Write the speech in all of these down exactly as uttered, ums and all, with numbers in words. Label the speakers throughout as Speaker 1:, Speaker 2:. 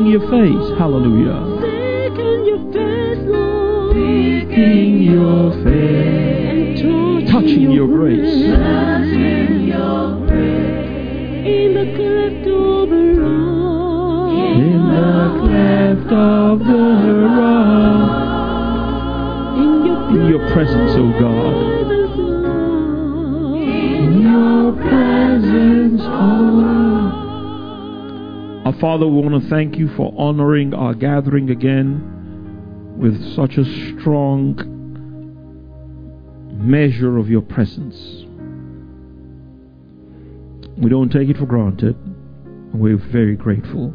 Speaker 1: your face. Hallelujah.
Speaker 2: Seeking your face, Lord.
Speaker 1: Seeking your face.
Speaker 2: And
Speaker 1: Touching your grace.
Speaker 2: Touching your grace. In the cleft of the rock.
Speaker 1: In the cleft of the rock. In your presence, O God. In your presence, O God. Our Father, we want to thank you for honoring our gathering again with such a strong measure of your presence. We don't take it for granted. We're very grateful.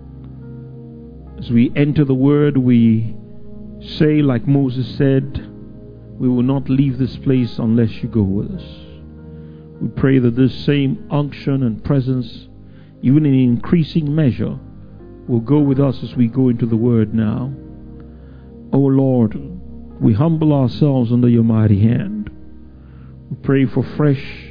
Speaker 1: As we enter the Word, we say, like Moses said, we will not leave this place unless you go with us. We pray that this same unction and presence, even in increasing measure, will go with us as we go into the Word now. O Lord, we humble ourselves under your mighty hand. We pray for fresh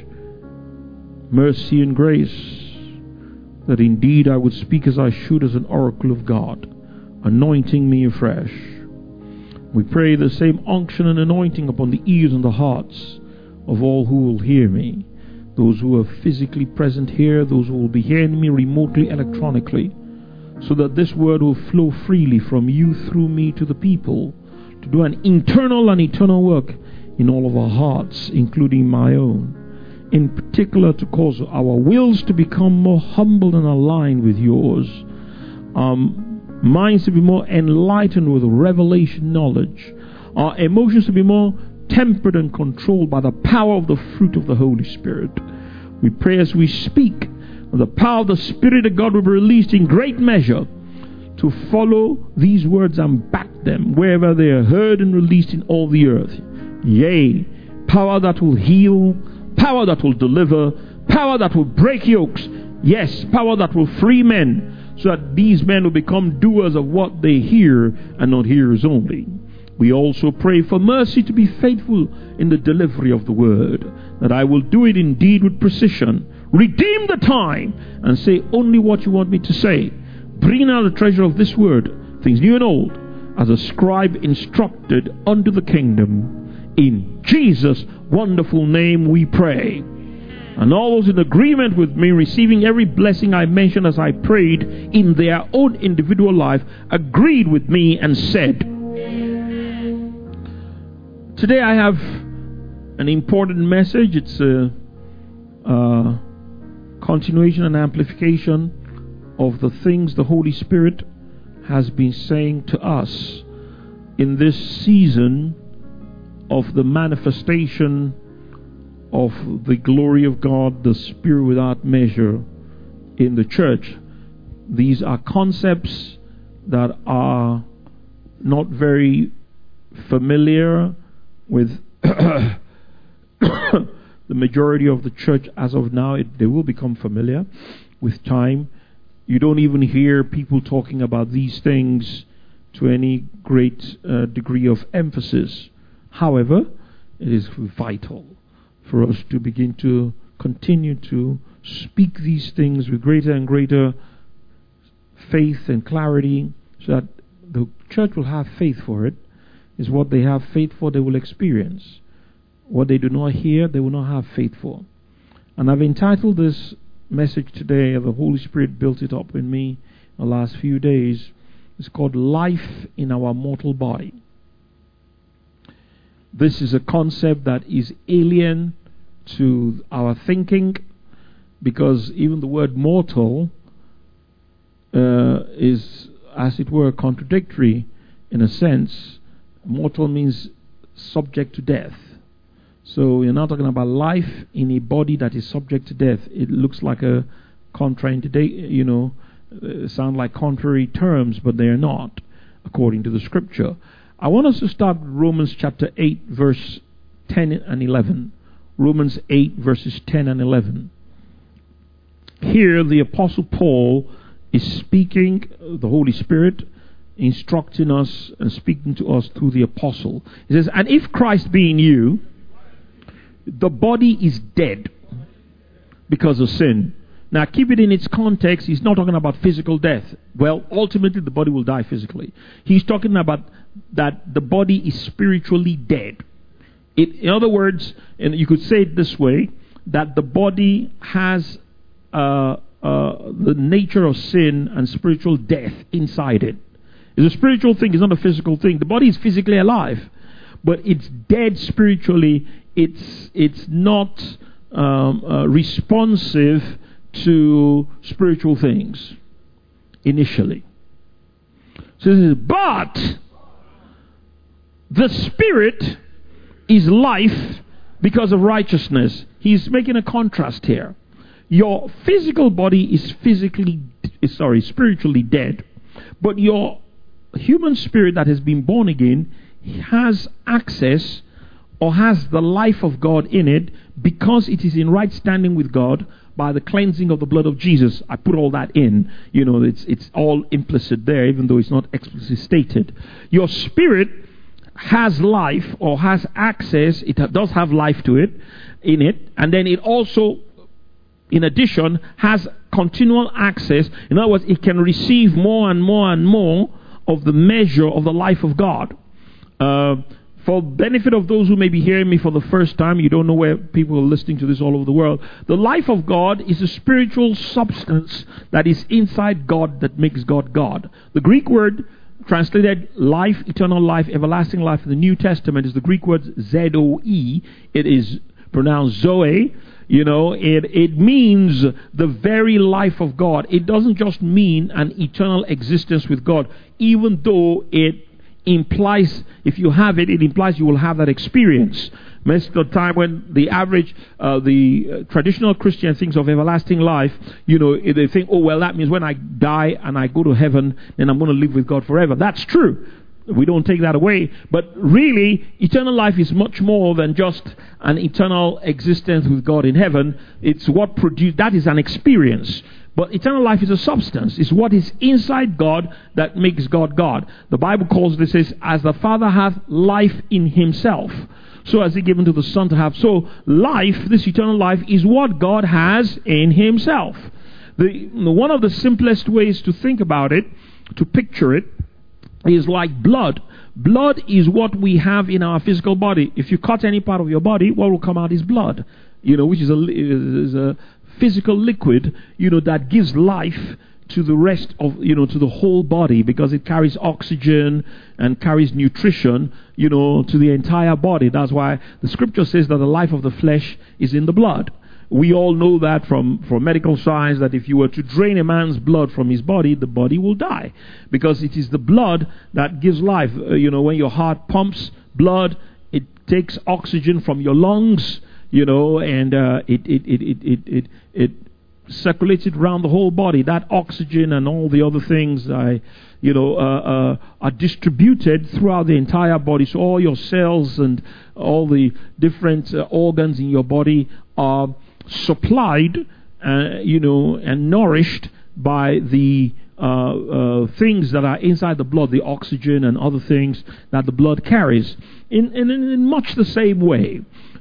Speaker 1: mercy and grace, that indeed I would speak as I should as an oracle of God, anointing me afresh. We pray the same unction and anointing upon the ears and the hearts of all who will hear me, those who are physically present here, those who will be hearing me remotely, electronically, so that this word will flow freely from you through me to the people, to do an internal and eternal work in all of our hearts, including my own, in particular to cause our wills to become more humble and aligned with yours, um, minds to be more enlightened with revelation knowledge, our emotions to be more tempered and controlled by the power of the fruit of the Holy Spirit. We pray as we speak, the power of the Spirit of God will be released in great measure to follow these words and back them wherever they are heard and released in all the earth. Yea, power that will heal, power that will deliver, power that will break yokes, yes, power that will free men, so that these men will become doers of what they hear and not hearers only. We also pray for mercy to be faithful in the delivery of the word, that I will do it indeed with precision, redeem the time, and say only what you want me to say, bring out the treasure of this word, things new and old, as a scribe instructed unto the kingdom. In Jesus' wonderful name we pray. And all those in agreement with me, receiving every blessing I mentioned as I prayed in their own individual life, agreed with me and said, today I have an important message. It's a, a continuation and amplification of the things the Holy Spirit has been saying to us in this season of the manifestation of the glory of God, the Spirit without measure in the church. These are concepts that are not very familiar with the majority of the church as of now. It, they will become familiar with time. You don't even hear people talking about these things to any great uh, degree of emphasis. However, it is vital for us to begin to continue to speak these things with greater and greater faith and clarity, so that the church will have faith for it. Is what they have faith for, they will experience. What they do not hear, they will not have faith for. And I've entitled this message today, the Holy Spirit built it up in me the last few days. It's called Life in Our Mortal Body. This is a concept that is alien to our thinking, because even the word mortal uh, is, as it were, contradictory in a sense. Mortal means subject to death. So you're not talking about life in a body that is subject to death. It looks like a contraindication, you know, uh, sound like contrary terms, but they are not, according to the scripture. I want us to start Romans chapter eight, verse ten and eleven. Romans eight, verses ten and eleven. Here the Apostle Paul is speaking, the Holy Spirit instructing us and speaking to us through the Apostle. He says, and if Christ be in you, the body is dead because of sin. Now, keep it in its context. He's not talking about physical death. Well, ultimately, the body will die physically. He's talking about that the body is spiritually dead. It, in other words, and you could say it this way, that the body has uh, uh, the nature of sin and spiritual death inside it. It's a spiritual thing. It's not a physical thing. The body is physically alive, but it's dead spiritually. It's it's not um, uh, responsive to spiritual things initially. So this is, but the spirit is life because of righteousness. He's making a contrast here. Your physical body is physically, sorry, spiritually dead, but your human spirit that has been born again has access or has the life of God in it because it is in right standing with God by the cleansing of the blood of Jesus. I put all that in. You know, it's it's all implicit there, even though it's not explicitly stated. Your spirit has life or has access. It does have life to it, in it. And then it also, in addition, has continual access. In other words, it can receive more and more and more of the measure of the life of God. Uh, For benefit of those who may be hearing me for the first time, you don't know where people are listening to this all over the world. The life of God is a spiritual substance that is inside God that makes God God. The Greek word translated life, eternal life, everlasting life in the New Testament is the Greek word Z O E. It is pronounced Zoe. You know, it, it means the very life of God. It doesn't just mean an eternal existence with God, even though it implies, if you have it, it implies you will have that experience. Most of the time when the average, uh, the uh, traditional Christian thinks of everlasting life, you know, they think, oh, well, that means when I die and I go to heaven, then I'm going to live with God forever. That's true. We don't take that away. But really, eternal life is much more than just an eternal existence with God in heaven. It's what produced, that is an experience. But eternal life is a substance. It's what is inside God that makes God God. The Bible calls this, says, as the Father hath life in himself, so has he given to the Son to have. So life, this eternal life, is what God has in himself. The, one of the simplest ways to think about it, to picture it, is like blood. Blood is what we have in our physical body. If you cut any part of your body, what will come out is blood. You know, which is a, is a physical liquid, you know, that gives life to the rest of, you know, to the whole body, because it carries oxygen and carries nutrition, you know, to the entire body. That's why the scripture says that the life of the flesh is in the blood. We all know that from, from medical science, that if you were to drain a man's blood from his body, the body will die, because it is the blood that gives life. Uh, you know, when your heart pumps blood, it takes oxygen from your lungs, you know, and uh, it, it, it, it, it, it, it circulates it around the whole body. That oxygen and all the other things, I, you know, uh, uh, are distributed throughout the entire body. So all your cells and all the different uh, organs in your body are supplied, uh, you know, and nourished by the uh, uh, things that are inside the blood, the oxygen and other things that the blood carries. In, in, in much the same way,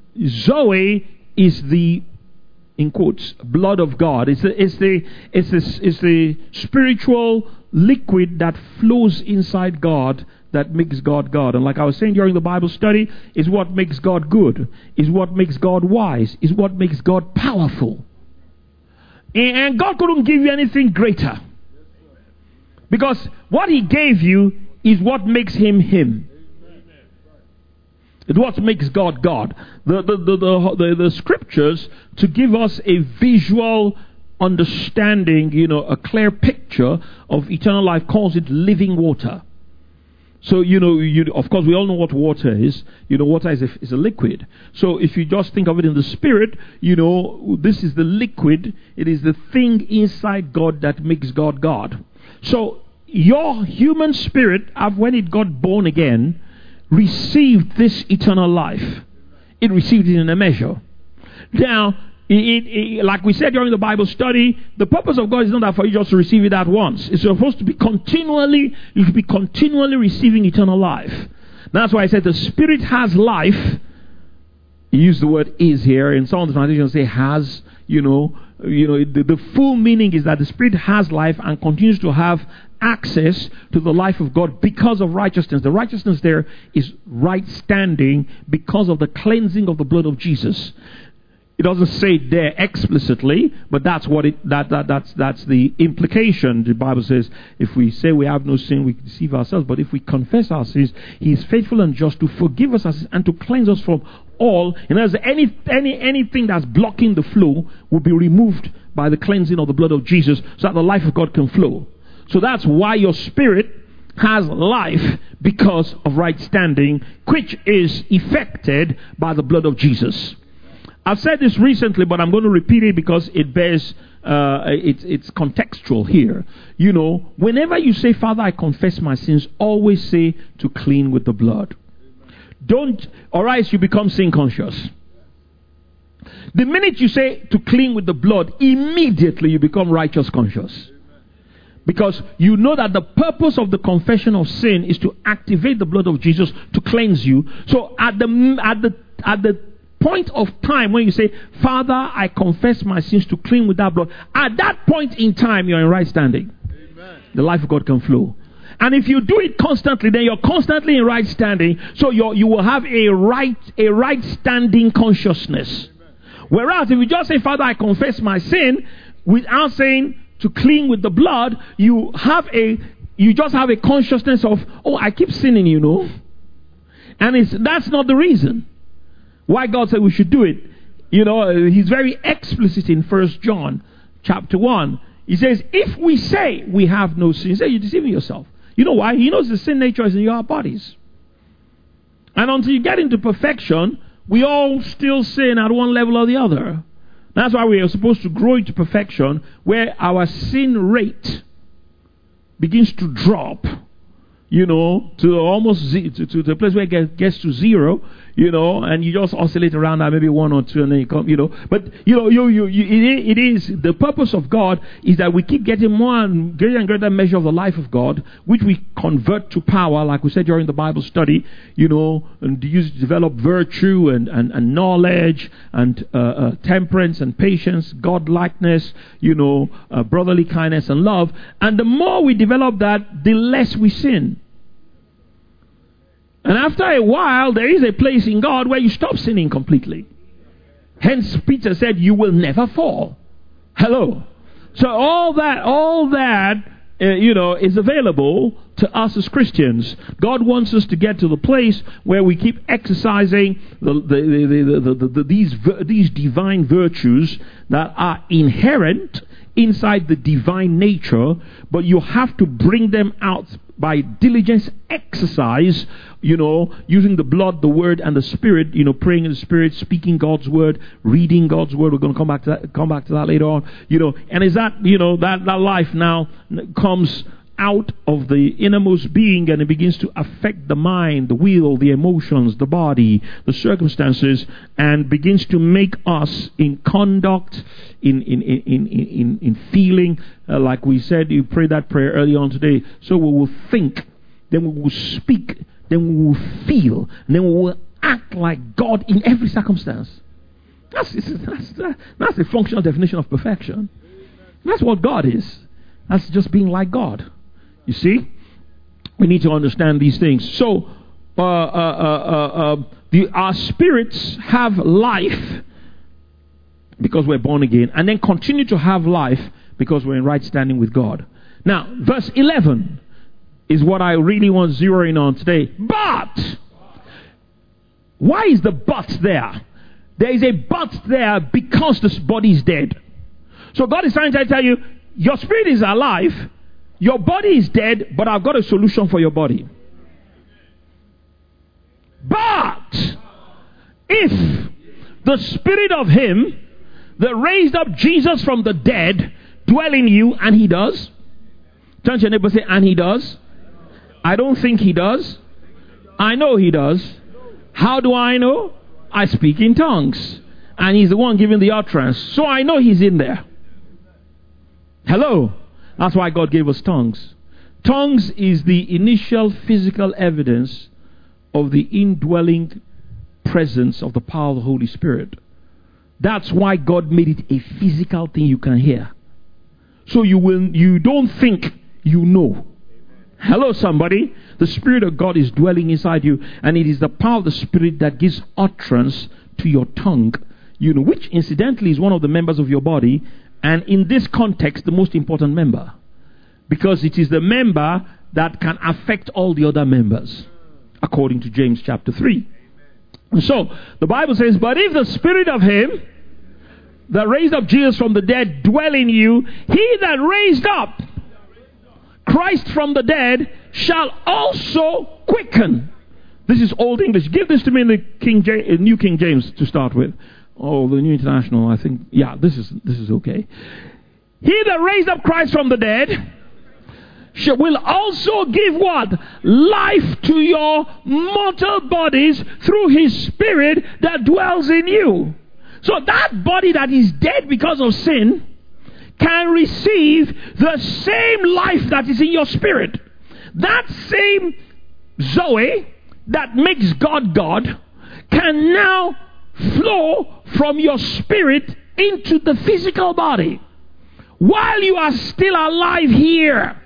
Speaker 1: Zoe is the, in quotes, blood of God. It's the, it's the, it's the, it's the spiritual liquid that flows inside God that makes God God. And like I was saying during the Bible study, is what makes God good, is what makes God wise, is what makes God powerful. And God couldn't give you anything greater, because what he gave you is what makes him him. It's what makes God God. The, the, the, the, the, the scriptures, to give us a visual understanding, you know, a clear picture of eternal life, calls it living water. So, you know, you, of course, we all know what water is. You know, water is a, is a liquid. So if you just think of it in the spirit, you know, this is the liquid. It is the thing inside God that makes God God. So your human spirit, when it got born again, received this eternal life. It received it in a measure. Now, It, it, it, like we said during the Bible study, the purpose of God is not that for you just to receive it at once. It's supposed to be continually, you should be continually receiving eternal life. That's why I said the Spirit has life. You use the word is here. In some of the translations say has, you know, you know, the, the full meaning is that the Spirit has life and continues to have access to the life of God because of righteousness. The righteousness there is right standing because of the cleansing of the blood of Jesus. It doesn't say it there explicitly, but that's what it that, that that's that's the implication. The Bible says, if we say we have no sin, we deceive ourselves. But if we confess our sins, He is faithful and just to forgive us our sins and to cleanse us from all. And as any any anything that's blocking the flow will be removed by the cleansing of the blood of Jesus, so that the life of God can flow. So that's why your spirit has life, because of right standing, which is effected by the blood of Jesus. I've said this recently, but I'm going to repeat it because it bears, uh, it's, it's contextual here. You know, whenever you say, Father, I confess my sins, always say to clean with the blood. Don't, or else you become sin conscious. The minute you say to clean with the blood, immediately you become righteous conscious. Because you know that the purpose of the confession of sin is to activate the blood of Jesus to cleanse you. So at the, at the, at the, point of time when you say, Father, I confess my sins, to clean with that blood, at that point in time you're in right standing. Amen. The life of God can flow. And if you do it constantly, then you're constantly in right standing, so you're, you will have a right a right standing consciousness. Amen. Whereas if you just say, Father, I confess my sin, without saying to clean with the blood, you have a you just have a consciousness of, oh, I keep sinning, you know. And it's that's not the reason why God said we should do it. You know, He's very explicit in First John chapter one. He says, if we say we have no sin, he says, you're deceiving yourself. You know why? He knows the sin nature is in your bodies. And until you get into perfection, we all still sin at one level or the other. That's why we are supposed to grow into perfection, where our sin rate begins to drop, you know, to almost ze- to, to the place where it get, gets to zero, you know, and you just oscillate around that, maybe one or two, and then you come, you know. But, you know, you, you, you it, it is, the purpose of God is that we keep getting more and greater and greater measure of the life of God, which we convert to power, like we said during the Bible study, you know, and use develop virtue and, and, and knowledge and uh, uh, temperance and patience, God-likeness, you know, uh, brotherly kindness and love. And the more we develop that, the less we sin. And after a while, there is a place in God where you stop sinning completely. Hence, Peter said, you will never fall. Hello. So all that, all that, uh, you know, is available to us as Christians. God wants us to get to the place where we keep exercising the, the, the, the, the, the, these, these divine virtues that are inherent inside the divine nature, but you have to bring them out by diligence exercise, you know, using the blood, the word, and the spirit, you know, praying in the spirit, speaking God's word, reading God's word. We're going to come back to that, come back to that later on, you know. And is that, you know, that, that life now comes out of the innermost being, and it begins to affect the mind, the will, the emotions, the body, the circumstances, and begins to make us in conduct, in in in in in, in feeling, uh, like we said, you prayed that prayer early on today. So we will think, then we will speak, then we will feel, and then we will act like God in every circumstance. That's that's that's the functional definition of perfection. That's what God is. That's just being like God. You see, we need to understand these things. So, uh, uh, uh, uh, the, our spirits have life because we're born again, and then continue to have life because we're in right standing with God. Now, verse eleven is what I really want zeroing on today. But, why is the but there? There is a but there because this body is dead. So God is trying to tell you, your spirit is alive, your body is dead, but I've got a solution for your body. But if the spirit of him that raised up Jesus from the dead dwell in you, and he does. Turn to your neighbor and say, and he does. I don't think he does. I know he does. How do I know? I speak in tongues. And he's the one giving the utterance. So I know he's in there. Hello. That's why God gave us tongues. Tongues is the initial physical evidence of the indwelling presence of the power of the Holy Spirit. That's why God made it a physical thing you can hear. So you will, you don't think you know. Hello, somebody. The Spirit of God is dwelling inside you, and it is the power of the Spirit that gives utterance to your tongue, you know, which incidentally is one of the members of your body, and in this context, the most important member, because it is the member that can affect all the other members, according to James chapter three. So, the Bible says, but if the Spirit of Him that raised up Jesus from the dead dwell in you, He that raised up Christ from the dead shall also quicken. This is Old English. Give this to me in the King James, New King James to start with. Oh, the New International, I think. Yeah, this is this is okay. He that raised up Christ from the dead shall, will also give what? Life to your mortal bodies through His Spirit that dwells in you. So that body that is dead because of sin can receive the same life that is in your spirit. That same Zoe that makes God God can now flow from your spirit into the physical body while you are still alive here.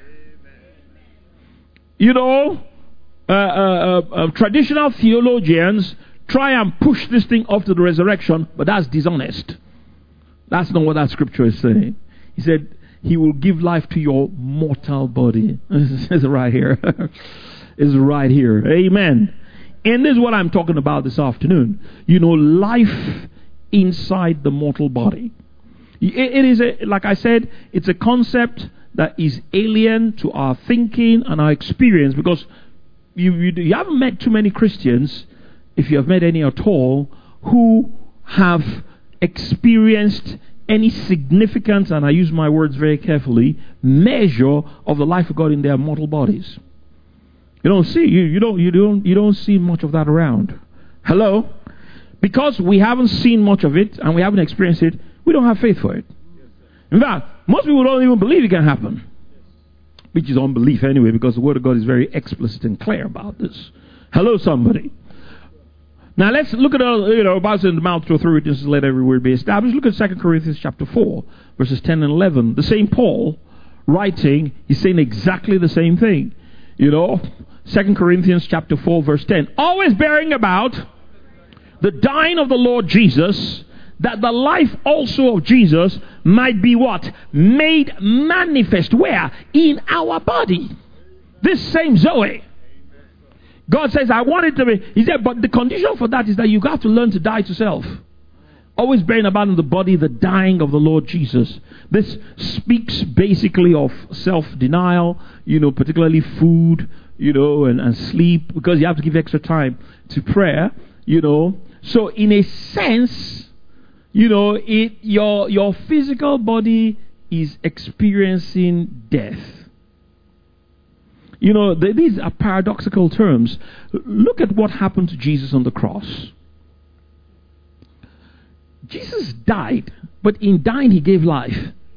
Speaker 1: You know, uh, uh, uh, uh, traditional theologians try and push this thing off to the resurrection, but that's dishonest. That's not what that scripture is saying. He said, He will give life to your mortal body. It's right here. It's right here. Amen. And this is what I'm talking about this afternoon. You know, life inside the mortal body. It, it is, a, like I said, it's a concept that is alien to our thinking and our experience, because you, you, you haven't met too many Christians, if you have met any at all, who have experienced any significant, and I use my words very carefully, measure of the life of God in their mortal bodies. You don't see you, you don't you don't you don't see much of that around. Hello? Because we haven't seen much of it and we haven't experienced it, we don't have faith for it. In fact, most people don't even believe it can happen. Which is unbelief anyway, because the Word of God is very explicit and clear about this. Hello, somebody. Now let's look at, uh, you know, about in the mouth to authorities, let every word be established. Look at Second Corinthians chapter four, verses ten and eleven. The same Paul writing, he's saying exactly the same thing. You know, Second Corinthians chapter four, verse ten. Always bearing about the dying of the Lord Jesus, that the life also of Jesus might be what? Made manifest. Where? In our body. This same Zoe. God says, I want it to be. He said, but the condition for that is that you have to learn to die to self. Always bearing about in the body the dying of the Lord Jesus. This speaks basically of self-denial, you know, particularly food, you know, and, and sleep, because you have to give extra time to prayer, you know. So in a sense, you know, it your your physical body is experiencing death. You know, these are paradoxical terms. Look at what happened to Jesus on the cross. Jesus died, but in dying he gave life.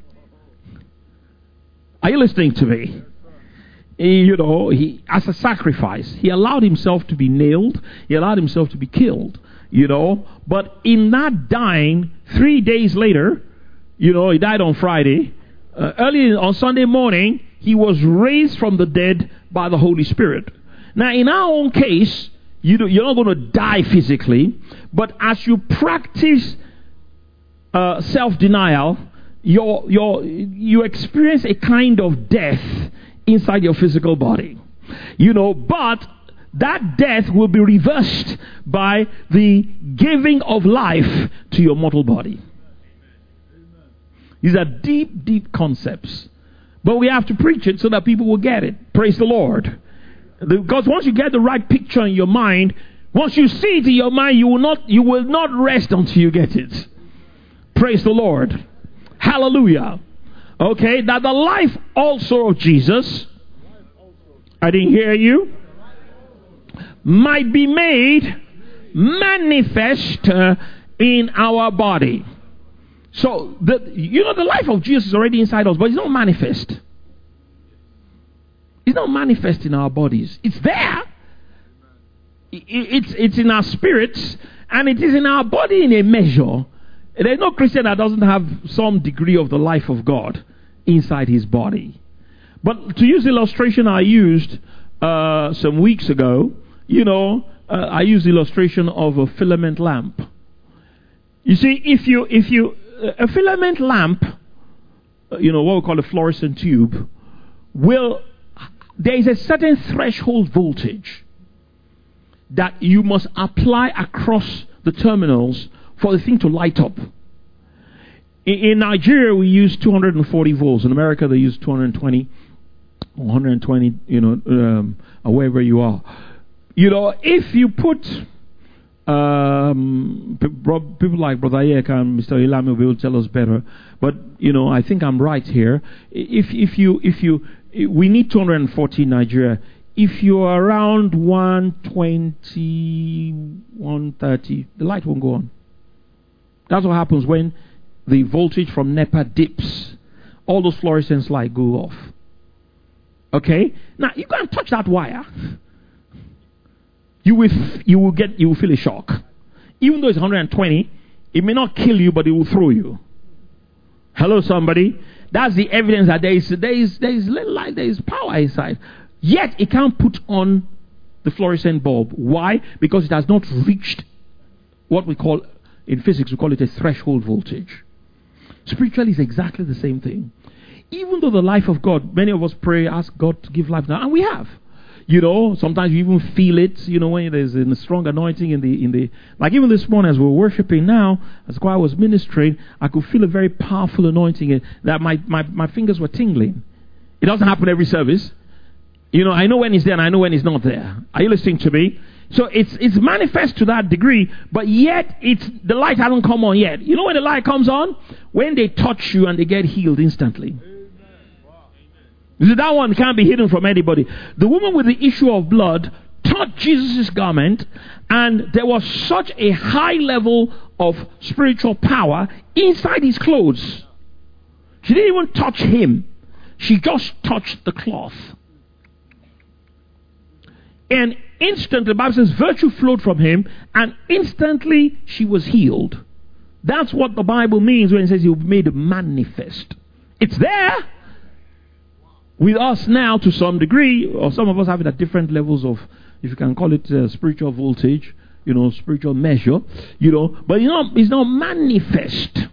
Speaker 1: Are you listening to me? You know, he, as a sacrifice, he allowed himself to be nailed. He allowed himself to be killed, you know. But in that dying, three days later, you know, he died on Friday. Uh, early on Sunday morning, he was raised from the dead by the Holy Spirit. Now, in our own case, you do, you're not going to die physically, but as you practice uh, self-denial, you're, you're, you experience a kind of death inside your physical body. You know, but that death will be reversed by the giving of life to your mortal body. These are deep, deep concepts. But we have to preach it so that people will get it. Praise the Lord. Because once you get the right picture in your mind, once you see it in your mind, you will not, you will not rest until you get it. Praise the Lord. Hallelujah. Okay, that the life also of Jesus, I didn't hear you, might be made manifest uh, in our body. So, the, you know, the life of Jesus is already inside us, but it's not manifest. It's not manifest in our bodies. It's there. It's, it's in our spirits, and it is in our body in a measure. There's no Christian that doesn't have some degree of the life of God inside his body. But to use the illustration I used uh, some weeks ago, you know, uh, I used the illustration of a filament lamp. You see, if you, if you, a filament lamp, you know, what we call a fluorescent tube, will, there is a certain threshold voltage that you must apply across the terminals for the thing to light up. In, in Nigeria, we use two hundred forty volts. In America, they use two hundred twenty, one hundred twenty, you know, um, wherever you are. You know, if you put um, people like Brother Ayek and Mister Ilami will tell us better, but you know, I think I'm right here. If if you if you we need two hundred forty in Nigeria. If you're around one twenty, one thirty, the light won't go on. That's what happens when the voltage from NEPA dips. All those fluorescent lights go off. Okay? Now, you can't touch that wire. You will, f- you will get, you will feel a shock. Even though it's one hundred twenty, it may not kill you, but it will throw you. Hello, somebody? That's the evidence that there is, there is, there is little light, there is power inside. Yet, it can't put on the fluorescent bulb. Why? Because it has not reached what we call, in physics, we call it a threshold voltage. Spiritually, it's exactly the same thing. Even though the life of God, many of us pray, ask God to give life now, and we have. You know, sometimes you even feel it, you know, when there's a strong anointing in the, in the, like even this morning as we were worshiping now, as choir was ministering, I could feel a very powerful anointing that my, my, my fingers were tingling. It doesn't happen every service. You know, I know when he's there and I know when he's not there. Are you listening to me? So it's it's manifest to that degree, but yet it's the light hasn't come on yet. You know when the light comes on? When they touch you and they get healed instantly. You see, that one can't be hidden from anybody. The woman with the issue of blood touched Jesus' garment, and there was such a high level of spiritual power inside his clothes. She didn't even touch him. She just touched the cloth. And instantly, the Bible says, virtue flowed from him, and instantly she was healed. That's what the Bible means when it says he was made manifest. It's there with us now to some degree, or some of us have it at different levels of, if you can call it uh, spiritual voltage, you know, spiritual measure, you know, but it's not, it's not manifest.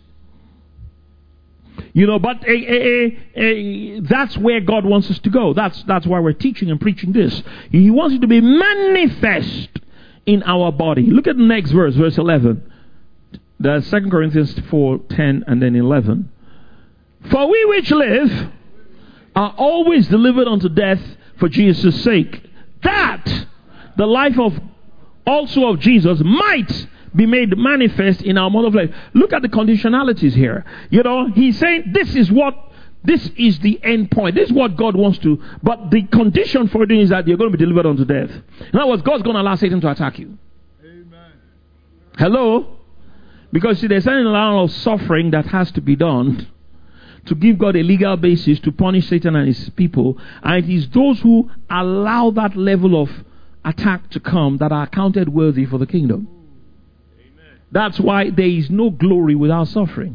Speaker 1: You know, but a, a, a, a, that's where God wants us to go. That's that's why we're teaching and preaching this. He wants it to be manifest in our body. Look at the next verse, verse eleven. That's Second Corinthians four, ten, and then eleven. For we which live are always delivered unto death for Jesus' sake, that the life of also of Jesus might be made manifest in our mortal flesh. Look at the conditionalities here. You know, he's saying this is what, this is the end point. This is what God wants to, but the condition for it is that you're going to be delivered unto death. In other words, God's going to allow Satan to attack you. Amen. Hello? Because see, there's an amount of suffering that has to be done to give God a legal basis to punish Satan and his people. And it is those who allow that level of attack to come that are counted worthy for the kingdom. That's why there is no glory without suffering.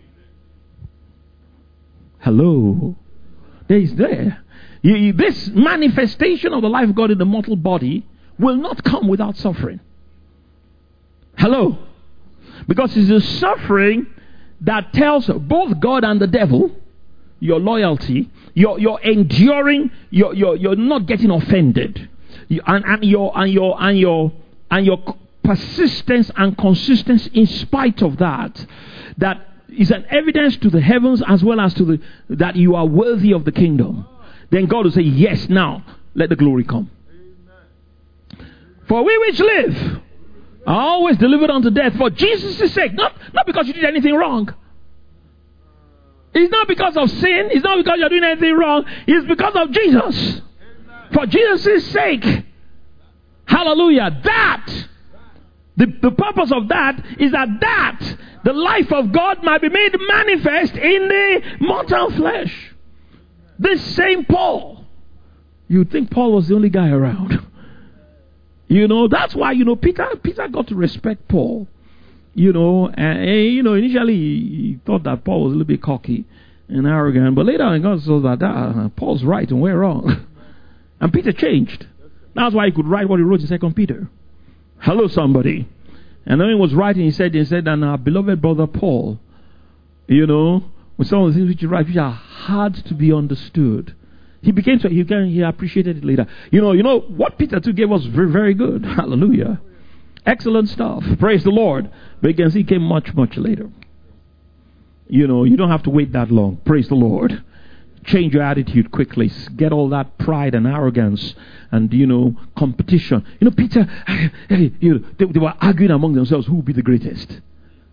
Speaker 1: Hello. There is there. You, you, this manifestation of the life of God in the mortal body will not come without suffering. Hello. Because it's the suffering that tells both God and the devil your loyalty, your your enduring, your your you're not getting offended, you, and and your and your and your and your persistence and consistency in spite of that, that is an evidence to the heavens as well as to the that you are worthy of the kingdom. Then God will say, yes, now let the glory come. Amen. For we which live are always delivered unto death for Jesus' sake, not not because you did anything wrong. It's not because of sin. It's not because you're doing anything wrong. It's because of Jesus. Amen. For Jesus' sake. Hallelujah. That The, the purpose of that is that that, the life of God might be made manifest in the mortal flesh. This same Paul, you'd think Paul was the only guy around. You know, that's why, you know, Peter, Peter got to respect Paul. You know, and, and, you know, initially he thought that Paul was a little bit cocky and arrogant, but later on God saw that uh, Paul's right and we're wrong. And Peter changed. That's why he could write what he wrote in Second Peter. Hello, somebody. And then he was writing, he said, he said, and our beloved brother Paul, you know, with some of the things which he writes, which are hard to be understood. He became to, he, he appreciated it later. You know, you know, what Peter too gave us very, very good. Hallelujah. Excellent stuff. Praise the Lord. But you can see it came much, much later. You know, you don't have to wait that long. Praise the Lord. Change your attitude quickly. Get all that pride and arrogance and, you know, competition. You know, Peter, you know, they, they were arguing among themselves who would be the greatest.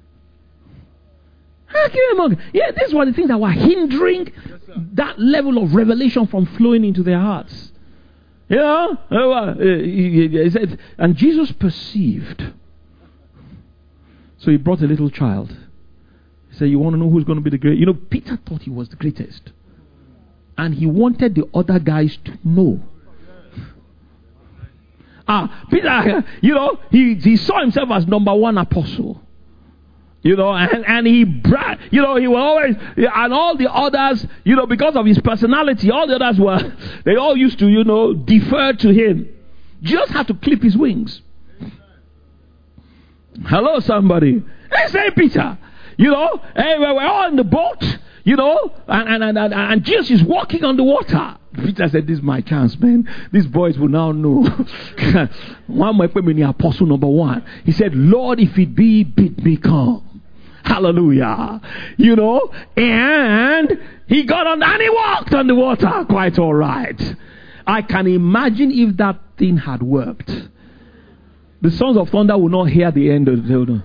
Speaker 1: Arguing among, yeah, these were the things that were hindering that level of revelation from flowing into their hearts. You know, he said, and Jesus perceived. So he brought a little child. He said, you want to know who's going to be the greatest? You know, Peter thought he was the greatest. And he wanted the other guys to know. Ah, Peter, you know, he, he saw himself as number one apostle. You know, and, and he, bra- you know, he was always, and all the others, you know, because of his personality, all the others were, they all used to, you know, defer to him. Just had to clip his wings. Hello, somebody. Hey, say, Peter, you know, hey, we're all in the boat, you know, and, and, and, and Jesus is walking on the water. Peter said, this is my chance, man. These boys will now know. One might put me in the apostle number one. He said, Lord, if it be, bid me come. Hallelujah. You know, and he got on and he walked on the water quite all right. I can imagine if that thing had worked. The sons of thunder will not hear the end of the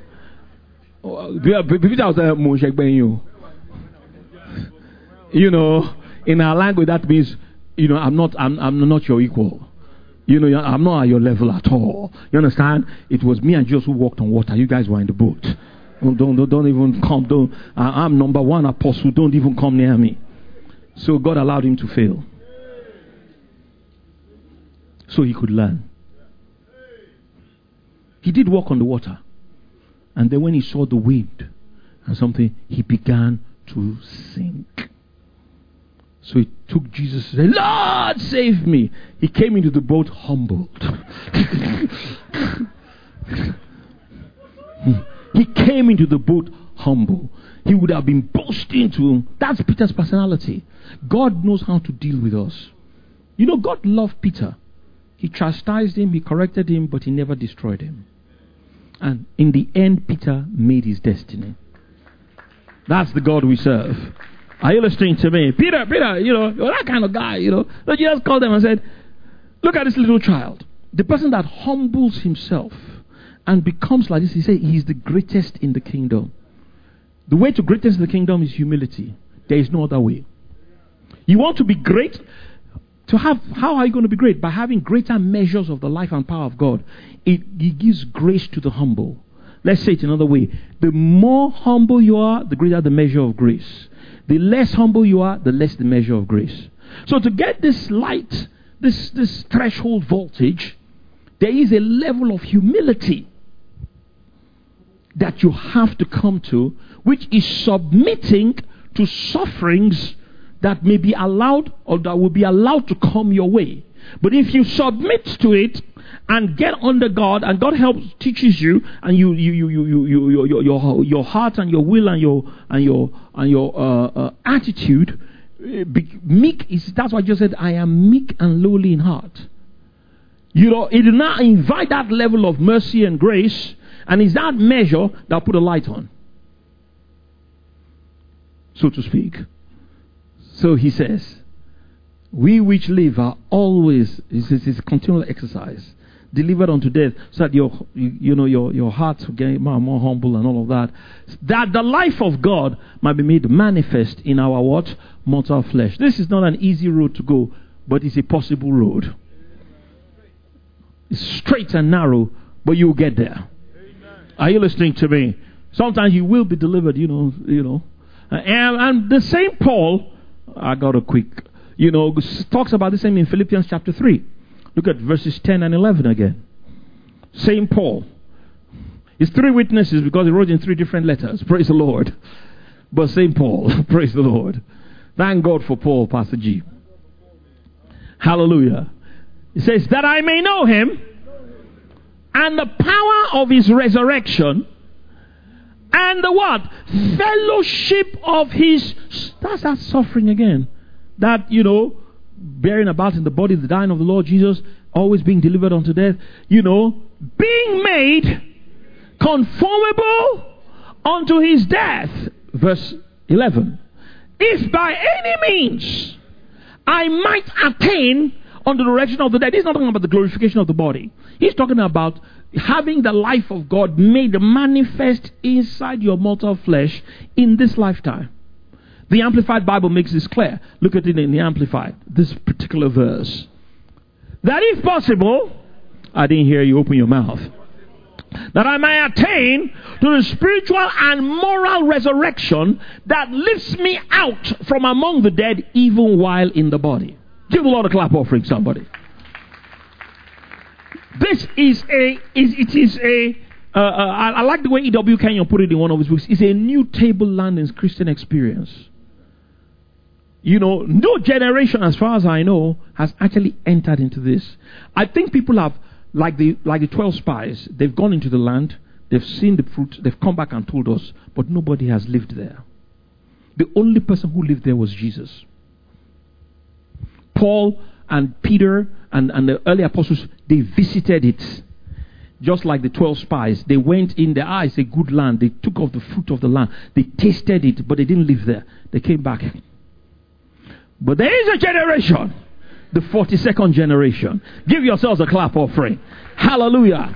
Speaker 1: you know, in our language that means, you know, I'm not I'm I'm not your equal. You know, I'm not at your level at all. You understand? It was me and Jesus who walked on water. You guys were in the boat. Don't don't, don't even come. Don't. I'm number one apostle. Don't even come near me. So God allowed him to fail, so he could learn. He did walk on the water, and then when he saw the wind and something, he began to sink. So he took Jesus and said, Lord, save me. He came into the boat humbled. He came into the boat humble. He would have been boasting to him. That's Peter's personality. God knows how to deal with us. You know, God loved Peter. He chastised him, he corrected him, but he never destroyed him. And in the end, Peter made his destiny. That's the God we serve. Are you listening to me? Peter, Peter, you know, you're that kind of guy, you know. So Jesus called them and said, look at this little child. The person that humbles himself and becomes like this, he said, he is the greatest in the kingdom. The way to greatest in the kingdom is humility. There is no other way. You want to be great? To have, how are you going to be great? By having greater measures of the life and power of God. It, it gives grace to the humble. Let's say it another way. The more humble you are, the greater the measure of grace. The less humble you are, the less the measure of grace. So to get this light, this, this threshold voltage, there is a level of humility that you have to come to, which is submitting to sufferings that may be allowed or that will be allowed to come your way. But if you submit to it and get under God, and God helps, teaches you, and you, you, you, you, you, you your, your, your heart and your will and your and your and your uh, uh, attitude, be, meek is. That's why I just said, I am meek and lowly in heart. You know, it will now invite that level of mercy and grace, and it's that measure that put a light on, so to speak. So he says, we which live are always, it's, it's a continual exercise, delivered unto death, so that your, you, you know, your, your hearts will get more and more humble and all of that, that the life of God might be made manifest in our what? Mortal flesh. This is not an easy road to go, but it's a possible road. It's straight and narrow, but you'll get there. Are you listening to me? Sometimes you will be delivered, you know, you know. And, and the same Paul, I got a quick, you know, talks about the same in Philippians chapter three. Look at verses ten and eleven again. Saint Paul. It's three witnesses because he wrote in three different letters. Praise the Lord. But Saint Paul. Praise the Lord. Thank God for Paul, Pastor G. Hallelujah. He says, that I may know him and the power of his resurrection and the what? Fellowship of his... That's that suffering again. That, you know, bearing about in the body the dying of the Lord Jesus, always being delivered unto death. You know, being made conformable unto his death. Verse eleven. If by any means I might attain unto the resurrection of the dead. He's not talking about the glorification of the body. He's talking about having the life of God made manifest inside your mortal flesh in this lifetime. The Amplified Bible makes this clear. Look at it in the Amplified, this particular verse. That if possible, I didn't hear you open your mouth, that I may attain to the spiritual and moral resurrection that lifts me out from among the dead even while in the body. Give the Lord a clap offering, somebody. This is a, is, it is a, uh, uh, I, I like the way E W Kenyon put it in one of his books. It's a new tableland in Christian experience. You know, no generation, as far as I know, has actually entered into this. I think people have, like the like the twelve spies, they've gone into the land, they've seen the fruit, they've come back and told us, but nobody has lived there. The only person who lived there was Jesus. Paul and Peter and, and the early apostles, they visited it. Just like the twelve spies, they went in there. Ah, it's a good land. They took of the fruit of the land. They tasted it, but they didn't live there. They came back. But there is a generation, the forty-second generation. Give yourselves a clap offering. Hallelujah.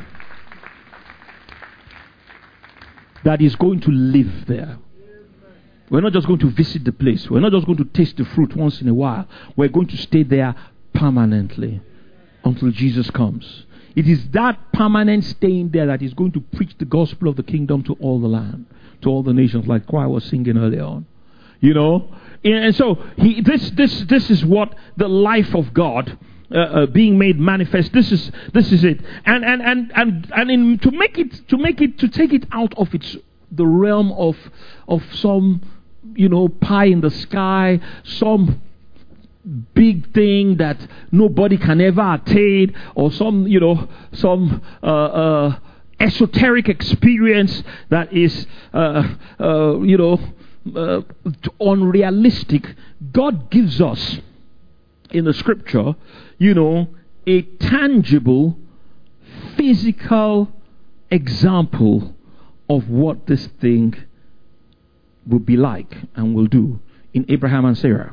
Speaker 1: That is going to live there. We're not just going to visit the place. We're not just going to taste the fruit once in a while. We're going to stay there permanently until Jesus comes. It is that permanent staying there that is going to preach the gospel of the kingdom to all the land, to all the nations, like choir was singing earlier on. You know? And so he, this this this is what the life of God uh, uh, being made manifest. This is this is it. And and and and and in, to make it to make it to take it out of its the realm of of some, you know, pie in the sky, some big thing that nobody can ever attain, or some, you know, some uh, uh, esoteric experience that is, uh, uh, you know, uh, unrealistic. God gives us in the scripture, you know, a tangible, physical example of what this thing will be like and will do in Abraham and Sarah.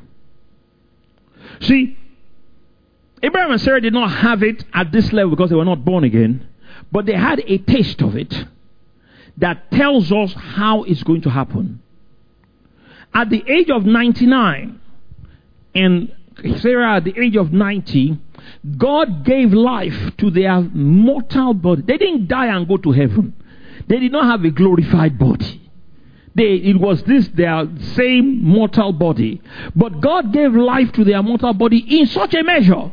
Speaker 1: See, Abraham and Sarah did not have it at this level because they were not born again, but they had a taste of it that tells us how it's going to happen. At the age of ninety-nine, and Sarah at the age of ninety, God gave life to their mortal body. They didn't die and go to heaven. They did not have a glorified body. They, it was this, their same mortal body. But God gave life to their mortal body in such a measure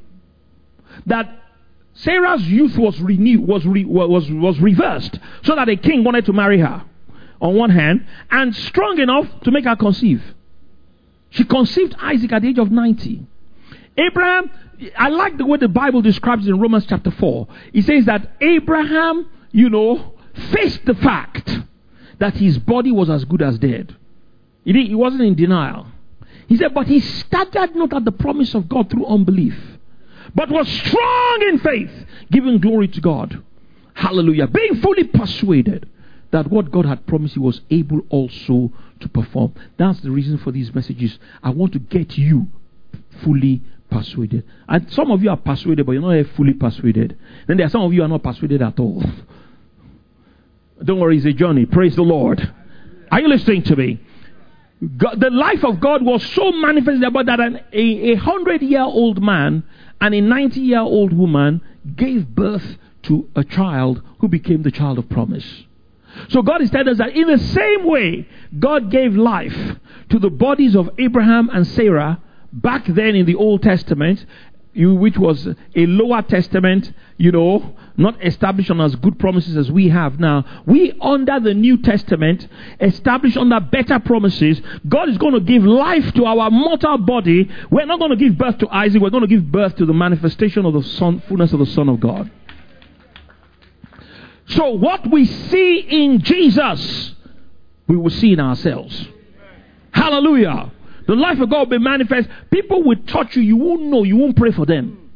Speaker 1: that Sarah's youth was renewed, was, re, was, was reversed, so that a king wanted to marry her, on one hand, and strong enough to make her conceive. She conceived Isaac at the age of ninety. Abraham, I like the way the Bible describes it in Romans chapter four. It says that Abraham, you know, faced the fact that his body was as good as dead. He, didn't, he wasn't in denial. He said, but he staggered not at the promise of God through unbelief, but was strong in faith, giving glory to God. Hallelujah. Being fully persuaded that what God had promised he was able also to perform. That's the reason for these messages. I want to get you fully persuaded. And some of you are persuaded, but you're not yet fully persuaded. Then there are some of you who are not persuaded at all. Don't worry, it's a journey. Praise the Lord. Are you listening to me? God, the life of God was so manifested about that an, a, a hundred-year-old man and a ninety-year-old woman gave birth to a child who became the child of promise. So God is telling us that in the same way God gave life to the bodies of Abraham and Sarah back then in the Old Testament, you, which was a lower testament, you know, not established on as good promises as we have now. We, under the New Testament, established under better promises. God is going to give life to our mortal body. We're not going to give birth to Isaac. We're going to give birth to the manifestation of the son, fullness of the Son of God. So what we see in Jesus, we will see in ourselves. Hallelujah. The life of God will be manifest. People will touch you. You won't know. You won't pray for them.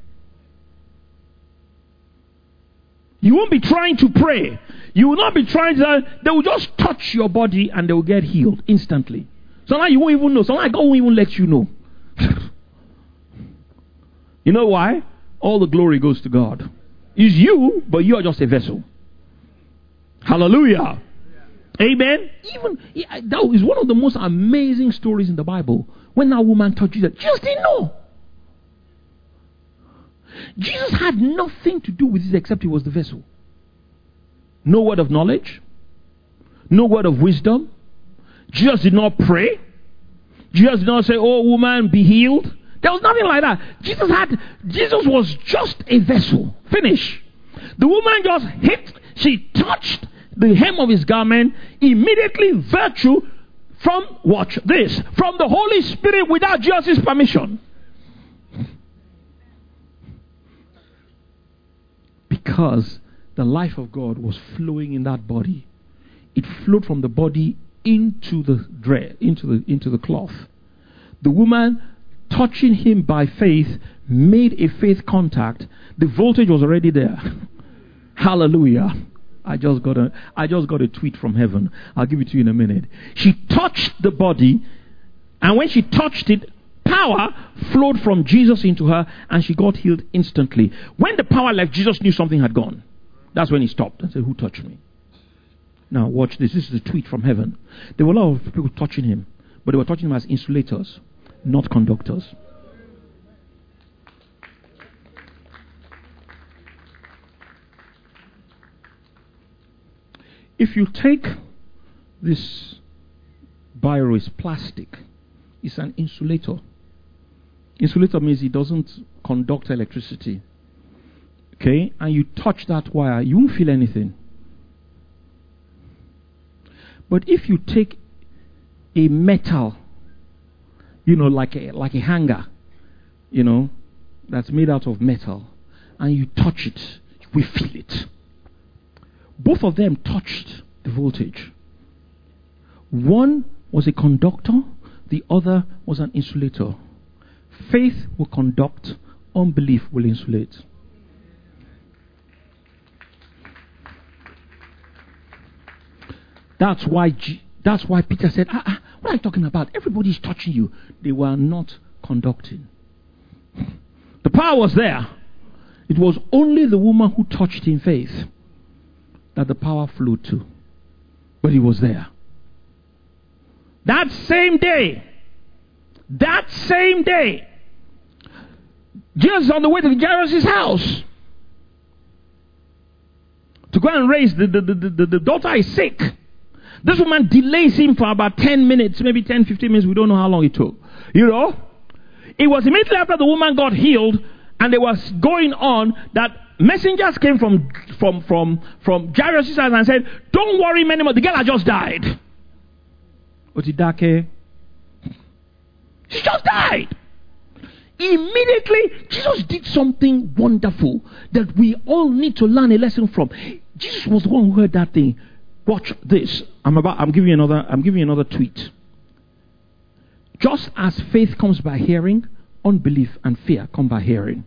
Speaker 1: You won't be trying to pray. You will not be trying to. They will just touch your body and they will get healed instantly. Sometimes you won't even know. Sometimes God won't even let you know. You know why? All the glory goes to God. It's you, but you are just a vessel. Hallelujah. Amen. Even that is one of the most amazing stories in the Bible. When that woman touched Jesus, Jesus didn't know. Jesus had nothing to do with this except he was the vessel. No word of knowledge, no word of wisdom. Jesus did not pray. Jesus did not say, "Oh woman, be healed." There was nothing like that. Jesus had. Jesus was just a vessel. Finish. The woman just hit. She touched the hem of his garment, immediately virtue from, watch this, from the Holy Spirit without Jesus' permission. Because the life of God was flowing in that body. It flowed from the body into the dress, into the into the cloth. The woman touching him by faith made a faith contact. The voltage was already there. Hallelujah. I just got a I just got a tweet from heaven. I'll give it to you in a minute. She touched the body, and when she touched it, power flowed from Jesus into her, and she got healed instantly. When the power left, Jesus knew something had gone. That's when he stopped and said, "Who touched me?" Now watch this. This is a tweet from heaven. There were a lot of people touching him, but they were touching him as insulators, not conductors. If you take this biro, is plastic, it's an insulator. Insulator means it doesn't conduct electricity. Okay? And you touch that wire, you won't feel anything. But if you take a metal, you know, like a, like a hanger, you know, that's made out of metal, and you touch it, you will feel it. Both of them touched the voltage. One was a conductor, the other was an insulator. Faith will conduct, unbelief will insulate. That's why G- that's why Peter said, ah, ah, what are you talking about? Everybody's touching you. They were not conducting. The power was there. It was only the woman who touched in faith that the power flowed to. But it was there. That same day, that same day, Jesus is on the way to Jairus' house to go and raise the, the, the, the, the daughter is sick. This woman delays him for about ten minutes, maybe ten, fifteen minutes. We don't know how long it took. You know? It was immediately after the woman got healed and they was going on that messengers came from from from from Jairus' house and said, "Don't worry anymore. The girl had just died." Otidake. She just died. Immediately, Jesus did something wonderful that we all need to learn a lesson from. Jesus was the one who heard that thing. Watch this. I'm about. I'm giving you another. I'm giving you another tweet. Just as faith comes by hearing, unbelief and fear come by hearing.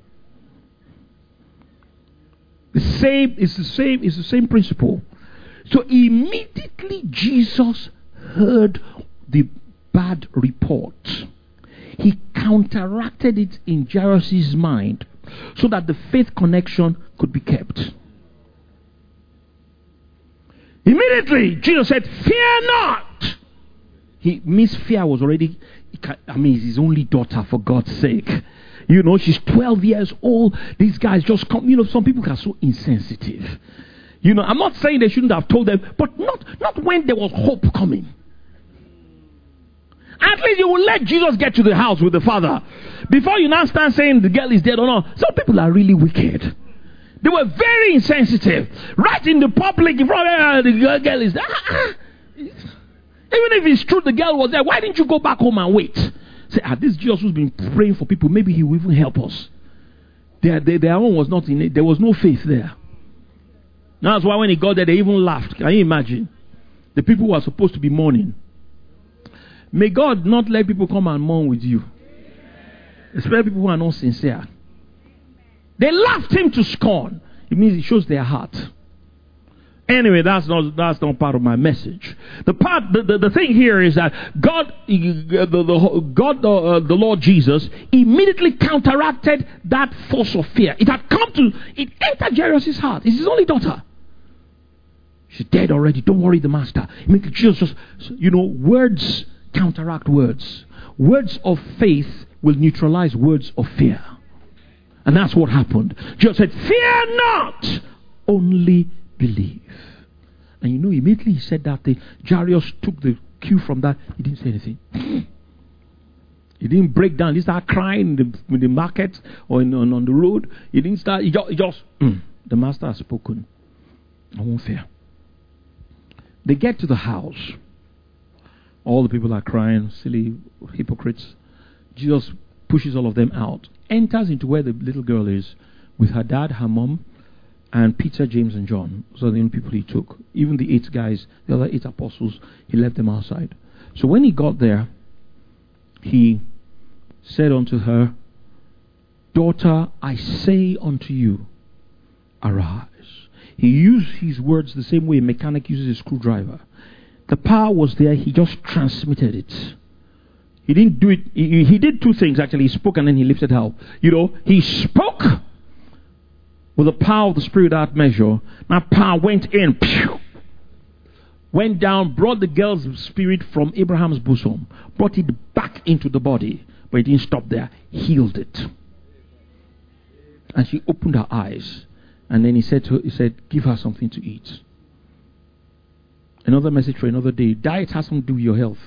Speaker 1: The same is the same is the same principle. So immediately Jesus heard the bad report. He counteracted it in Jairus' mind so that the faith connection could be kept. Immediately Jesus said, "Fear not." He means fear was already, I mean, his only daughter, for God's sake. You know, she's twelve years old. These guys just come. You know, some people are so insensitive. You know, I'm not saying they shouldn't have told them, but not, not when there was hope coming. At least you will let Jesus get to the house with the father before you now start saying the girl is dead or not. Some people are really wicked. They were very insensitive. Right in the public, in front of the girl, girl is there. Ah, ah. Even if it's true the girl was there, why didn't you go back home and wait? Say, ah, this Jesus who's been praying for people, maybe he will even help us. Their, their, their own was not in it. There was no faith there. That's why when he got there, they even laughed. Can you imagine? The people who are supposed to be mourning. May God not let people come and mourn with you. Especially people who are not sincere. They laughed him to scorn. It means it shows their heart. Anyway, that's not that's not part of my message. The part, the, the, the thing here is that God, the, the God, uh, the Lord Jesus, immediately counteracted that force of fear. It had come to, it entered Jairus' heart. It's his only daughter. She's dead already. Don't worry, the master. Immediately Jesus just, you know, words counteract words. Words of faith will neutralize words of fear. And that's what happened. Jesus said, fear not, only believe. And you know, immediately he said that, the Jairus took the cue from that. He didn't say anything. He didn't break down. He started crying in the, in the market or in, on, on the road. He didn't start. He just, he just mm, the master has spoken. I won't fear. They get to the house. All the people are crying, silly hypocrites. Jesus pushes all of them out. Enters into where the little girl is with her dad, her mom, and Peter, James, and John. So the only people he took. Even the eight guys, the other eight apostles, he left them outside. So when he got there, he said unto her, daughter, I say unto you, arise. He used his words the same way a mechanic uses a screwdriver. The power was there, he just transmitted it. He didn't do it, he, he did two things actually. He spoke and then he lifted her up. You know, he spoke with the power of the Spirit without measure. That power went in, pew, went down, brought the girl's spirit from Abraham's bosom, brought it back into the body, but it didn't stop there, healed it. And she opened her eyes, and then he said to her, he said, give her something to eat. Another message for another day. Diet has something to do with your health.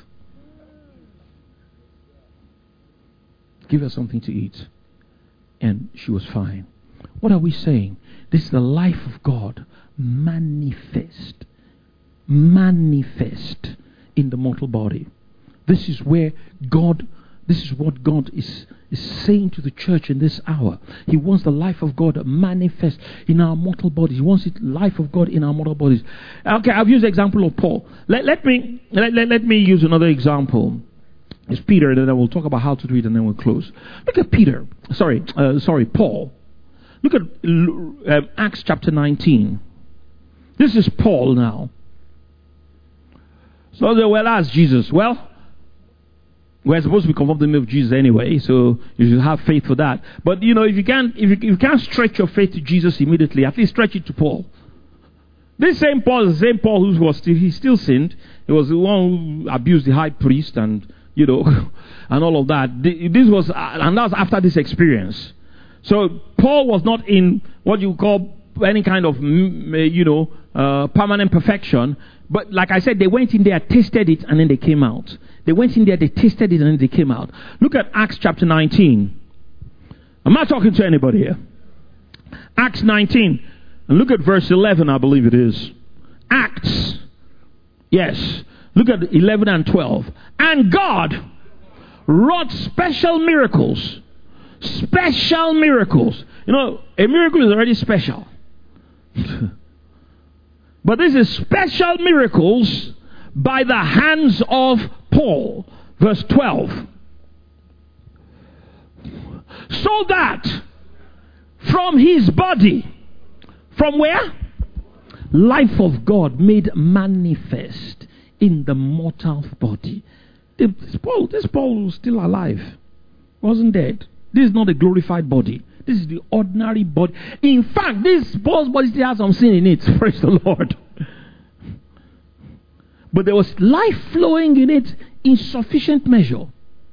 Speaker 1: Give her something to eat. And she was fine. What are we saying? This is the life of God manifest. Manifest in the mortal body. This is where God, this is what God is, is saying to the church in this hour. He wants the life of God manifest in our mortal bodies. He wants the life of God in our mortal bodies. Okay, I've used the example of Paul. Let, let me let, let, let me use another example. It's Peter, and then I will talk about how to do it, and then we'll close. Look at Peter. Sorry, uh, sorry, Paul. Look at uh, Acts chapter nineteen. This is Paul now. So they well asked Jesus. Well, we're supposed to be conformed to the name of Jesus anyway, so you should have faith for that. But you know, if you can't, if you, if you can't stretch your faith to Jesus immediately, at least stretch it to Paul. This same Paul is the same Paul who was still he still sinned. He was the one who abused the high priest and you know and all of that. This was and that was after this experience. So Paul was not in what you call any kind of you know uh, permanent perfection. But like I said, they went in there, tasted it, and then they came out. They went in there, they tasted it, and then they came out. Look at Acts chapter nineteen. I'm not talking to anybody here. Acts nineteen. And look at verse eleven, I believe it is. Acts. Yes. Look at eleven and twelve. And God wrought special miracles. Special miracles. You know, a miracle is already special. But this is special miracles by the hands of Paul. Verse twelve. So that from his body, from where? Life of God made manifest in the mortal body. This Paul, this Paul was still alive. Wasn't dead. This is not a glorified body. This is the ordinary body. In fact, this Paul's body still has some sin in it. Praise the Lord. But there was life flowing in it in sufficient measure.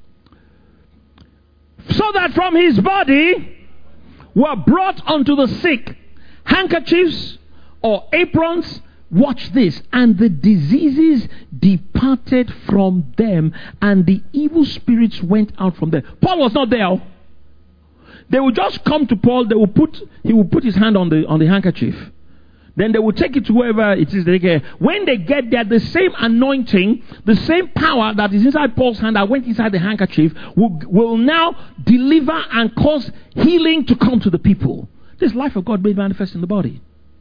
Speaker 1: So that from his body were brought unto the sick handkerchiefs or aprons watch this, and the diseases departed from them, and the evil spirits went out from them. Paul was not there. They would just come to Paul. They would put, he would put his hand on the on the handkerchief. Then they will take it to wherever it is they get. When they get there, the same anointing, the same power that is inside Paul's hand that went inside the handkerchief will, will now deliver and cause healing to come to the people. This life of God made manifest in the body.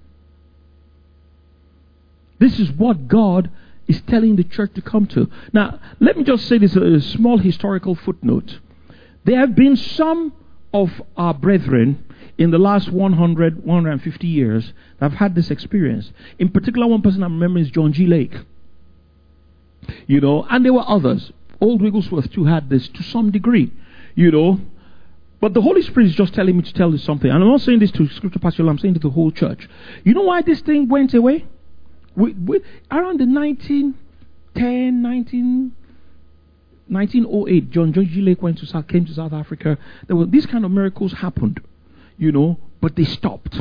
Speaker 1: This is what God is telling the church to come to. Now, let me just say this, a small historical footnote. There have been some of our brethren in the last one hundred, one hundred fifty years that have had this experience. In particular, one person I remember is John G. Lake. You know, and there were others. Old Wigglesworth too had this to some degree. You know, but the Holy Spirit is just telling me to tell you something. And I'm not saying this to Scripture Pastor, I'm saying to the whole church. You know why this thing went away? We, we, around the nineteen ten, nineteen, nineteen oh eight, John, John G. Lake went to South, came to South Africa. There were these kind of miracles happened. You know, but they stopped.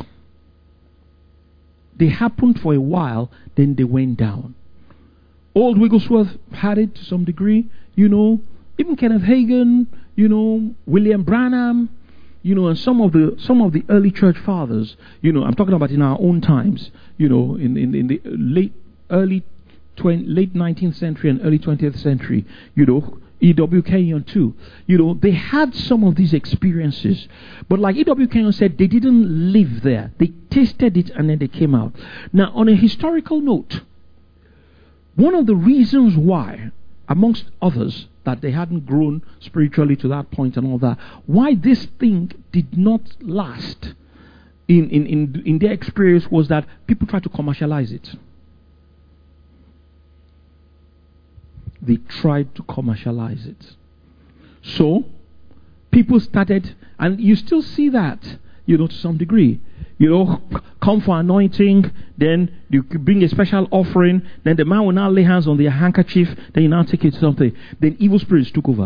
Speaker 1: They happened for a while, then they went down. Old Wigglesworth had it to some degree, you know, even Kenneth Hagin, you know, William Branham, you know, and some of the some of the early church fathers, you know, I'm talking about in our own times, you know, in, in, in the late early twenty, late nineteenth century and early twentieth century, you know, E W Kenyon too. You know, they had some of these experiences. But like E W Kenyon said, they didn't live there. They tasted it and then they came out. Now, on a historical note, one of the reasons why, amongst others, that they hadn't grown spiritually to that point and all that, why this thing did not last in, in, in, in their experience was that people tried to commercialize it. They tried to commercialize it. So, people started, and you still see that, you know, to some degree. You know, come for anointing, then you bring a special offering, then the man will now lay hands on their handkerchief, then you now take it to something. Then evil spirits took over.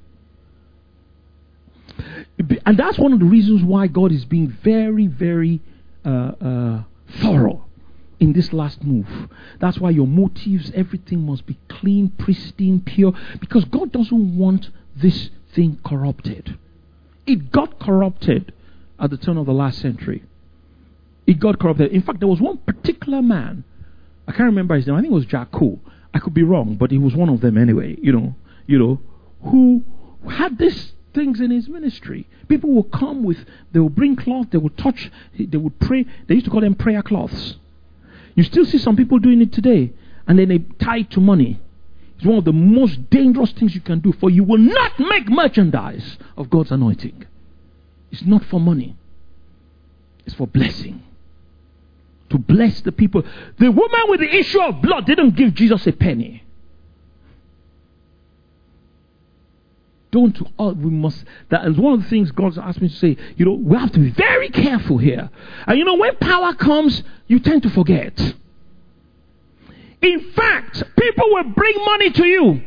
Speaker 1: And that's one of the reasons why God is being very, very uh, uh, thorough in this last move. That's why your motives, everything must be clean, pristine, pure, because God doesn't want this thing corrupted. It got corrupted at the turn of the last century. It got corrupted. In fact, there was one particular man, I can't remember his name, I think it was Jack Cole. I could be wrong, but he was one of them anyway, you know, you know, who had these things in his ministry. People would come with, they would bring cloth, they would touch, they would pray. They used to call them prayer cloths. You still see some people doing it today, and then they tie it to money. It's one of the most dangerous things you can do, for you will not make merchandise of God's anointing. It's not for money. It's for blessing. To bless the people. The woman with the issue of blood didn't give Jesus a penny. Don't all we must. That is one of the things God's asked me to say. You know, we have to be very careful here. And you know, when power comes, you tend to forget. In fact, people will bring money to you.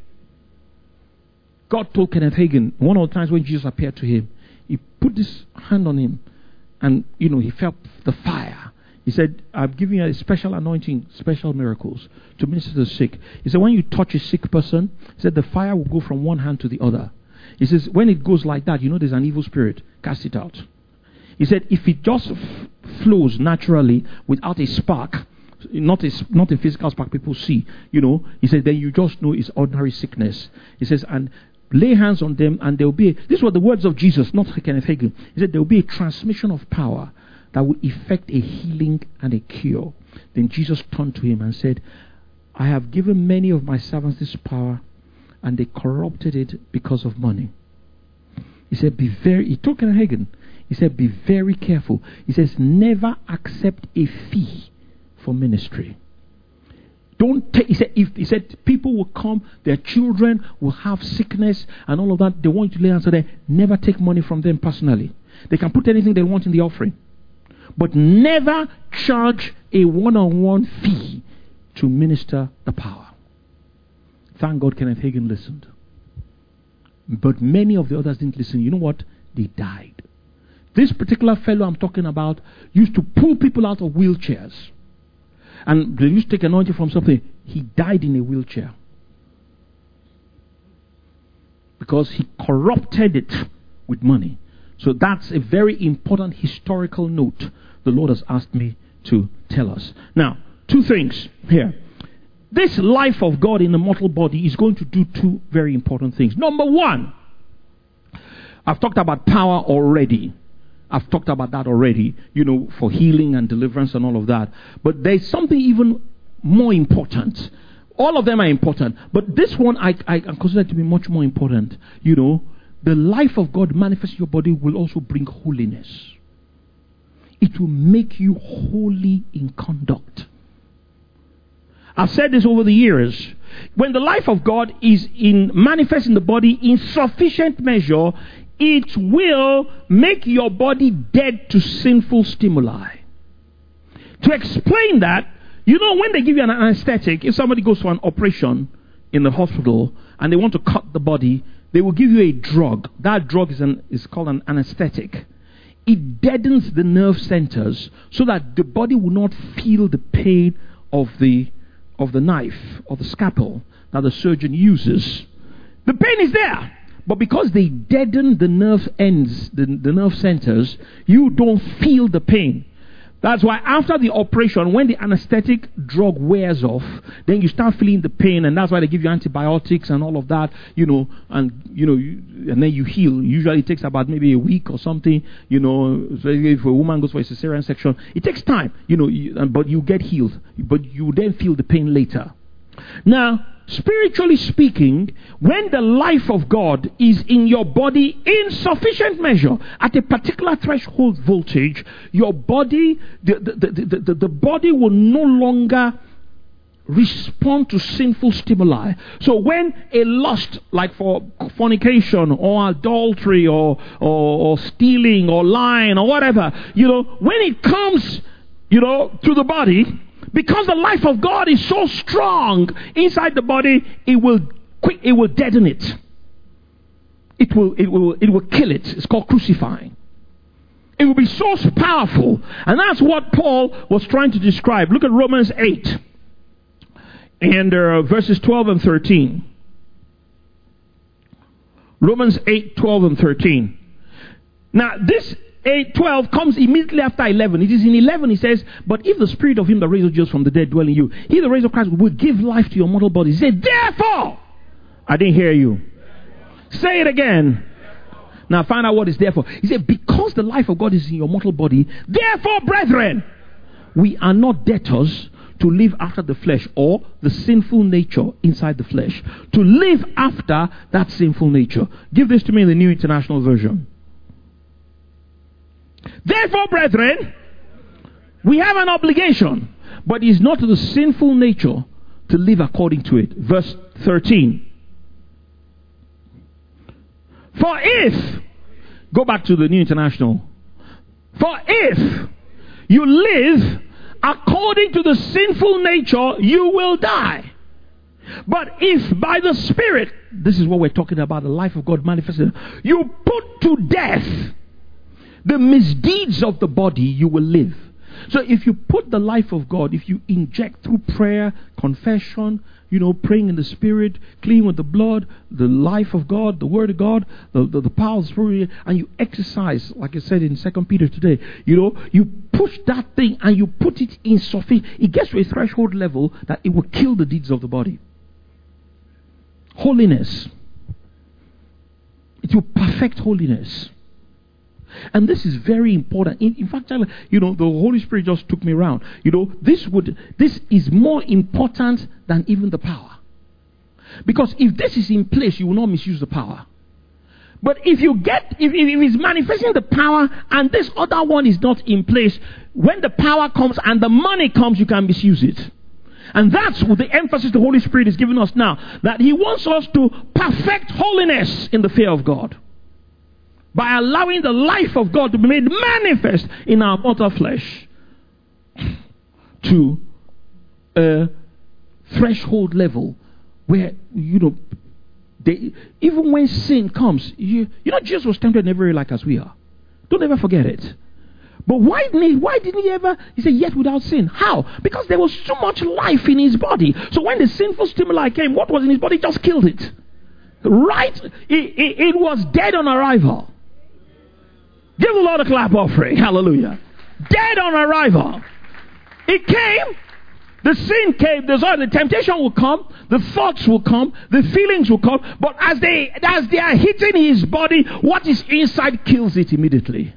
Speaker 1: God told Kenneth Hagin one of the times when Jesus appeared to him, he put this hand on him, and you know, he felt the fire. He said, "I've given you a special anointing, special miracles to minister to the sick." He said, when you touch a sick person, he said the fire will go from one hand to the other. He says, when it goes like that, you know there's an evil spirit. Cast it out. He said, if it just f- flows naturally without a spark, not a, not a physical spark people see, you know, he said, then you just know it's ordinary sickness. He says, and lay hands on them and there will be, a, these were the words of Jesus, not Kenneth Hagin. He said, there will be a transmission of power that will effect a healing and a cure. Then Jesus turned to him and said, I have given many of my servants this power, and they corrupted it because of money. He said, be very, he told Kenneth Hagin, he said, be very careful. He says, never accept a fee for ministry. Don't take, he said, if, he said, people will come, their children will have sickness and all of that, they want you to lay hands on them. Never take money from them personally. They can put anything they want in the offering. But never charge a one-on-one fee to minister the power. Thank God Kenneth Hagin listened. But many of the others didn't listen. You know what? They died. This particular fellow I'm talking about used to pull people out of wheelchairs. And they used to take anointing from something. He died in a wheelchair. Because he corrupted it with money. So that's a very important historical note the Lord has asked me to tell us. Now, two things here. This life of God in the mortal body is going to do two very important things. Number one, I've talked about power already. I've talked about that already, you know, for healing and deliverance and all of that. But there's something even more important. All of them are important. But this one I, I consider to be much more important. You know, the life of God manifest in your body will also bring holiness. It will make you holy in conduct. I've said this over the years. When the life of God is in manifest in the body in sufficient measure, it will make your body dead to sinful stimuli. To explain that, you know, when they give you an anesthetic, if somebody goes for an operation in the hospital and they want to cut the body, they will give you a drug. That drug is an is called an anesthetic. It deadens the nerve centers so that the body will not feel the pain of the of the knife or the scalpel that the surgeon uses. The pain is there, but because they deaden the nerve ends, the, the nerve centers, you don't feel the pain. That's why after the operation, when the anesthetic drug wears off, then you start feeling the pain, and that's why they give you antibiotics and all of that, you know, and you know, you, and then you heal. Usually it takes about maybe a week or something, you know. If a woman goes for a cesarean section, it takes time, you know, you, but you get healed, but you then feel the pain later. Now, spiritually speaking, when the life of God is in your body in sufficient measure, at a particular threshold voltage, your body, the, the, the, the, the body will no longer respond to sinful stimuli. So when a lust, like for fornication or adultery or, or, or stealing or lying or whatever, you know, when it comes, you know, to the body, because the life of God is so strong inside the body, it will quick, it will deaden it. It will, it will, it will kill it. It's called crucifying. It will be so powerful, and that's what Paul was trying to describe. Look at Romans eight and uh, verses twelve and thirteen. Romans eight, twelve and thirteen. Now this eight twelve comes immediately after eleven. It is in eleven, he says, but if the spirit of him that raised Jesus from the dead dwell in you, he that raised up Christ will give life to your mortal body. He said, therefore, I didn't hear you. Say it again. Now find out what is therefore. He said, because the life of God is in your mortal body, therefore, brethren, we are not debtors to live after the flesh or the sinful nature inside the flesh. To live after that sinful nature. Give this to me in the New International Version. Therefore, brethren, we have an obligation, but it is not to the sinful nature to live according to it. Verse thirteen. For if, go back to the New International. For if you live according to the sinful nature, you will die. But if by the Spirit, this is what we're talking about, the life of God manifested, you put to death the misdeeds of the body, you will live. So if you put the life of God, if you inject through prayer, confession, you know, praying in the Spirit, clean with the blood, the life of God, the Word of God, the, the, the power of the Spirit, and you exercise, like I said in Second Peter today, you know, you push that thing and you put it in sufficient, it gets to a threshold level that it will kill the deeds of the body. Holiness. It will perfect holiness. And this is very important. In, in fact, you know, the Holy Spirit just took me around. You know, this would, this is more important than even the power. Because if this is in place, you will not misuse the power. But if you get, if, if it's manifesting the power and this other one is not in place, when the power comes and the money comes, you can misuse it. And that's what the emphasis the Holy Spirit is giving us now. That He wants us to perfect holiness in the fear of God. By allowing the life of God to be made manifest in our mortal flesh to a threshold level where, you know, they, even when sin comes, you, you know, Jesus was tempted in every way like as we are. Don't ever forget it. But why didn't he, why didn't he ever, he said, yet without sin? How? Because there was too much life in his body. So when the sinful stimuli came, what was in his body just killed it. Right? It, it, it was dead on arrival. Give the Lord a clap offering. Hallelujah. Dead on arrival. It came. The sin came. The, sorry, the temptation will come. The thoughts will come. The feelings will come. But as they, as they are hitting his body, what is inside kills it immediately.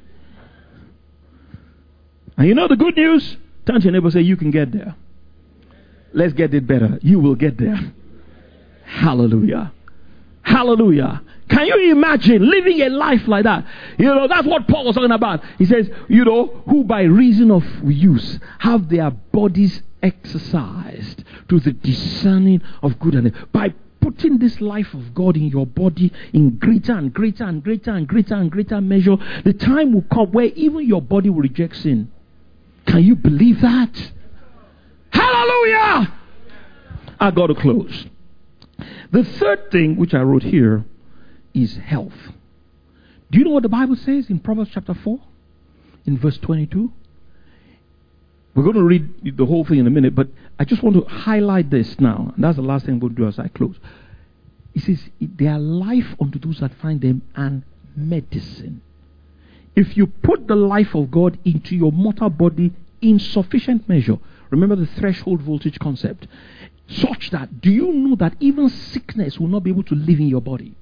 Speaker 1: And you know the good news? Turn to your neighbor and say, you can get there. Let's get it better. You will get there. Hallelujah. Hallelujah. Can you imagine living a life like that? You know, that's what Paul was talking about. He says, you know, who by reason of use have their bodies exercised to the discerning of good and evil. By putting this life of God in your body in greater and greater and greater and greater and greater measure, the time will come where even your body will reject sin. Can you believe that? Hallelujah! I got to close. The third thing which I wrote here is health. Do you know what the Bible says in Proverbs chapter four? In verse twenty-two? We're going to read the whole thing in a minute, but I just want to highlight this now. And that's the last thing I'm going to do as I close. It says, they are life unto those that find them and medicine. If you put the life of God into your mortal body in sufficient measure, remember the threshold voltage concept, such that, do you know that even sickness will not be able to live in your body?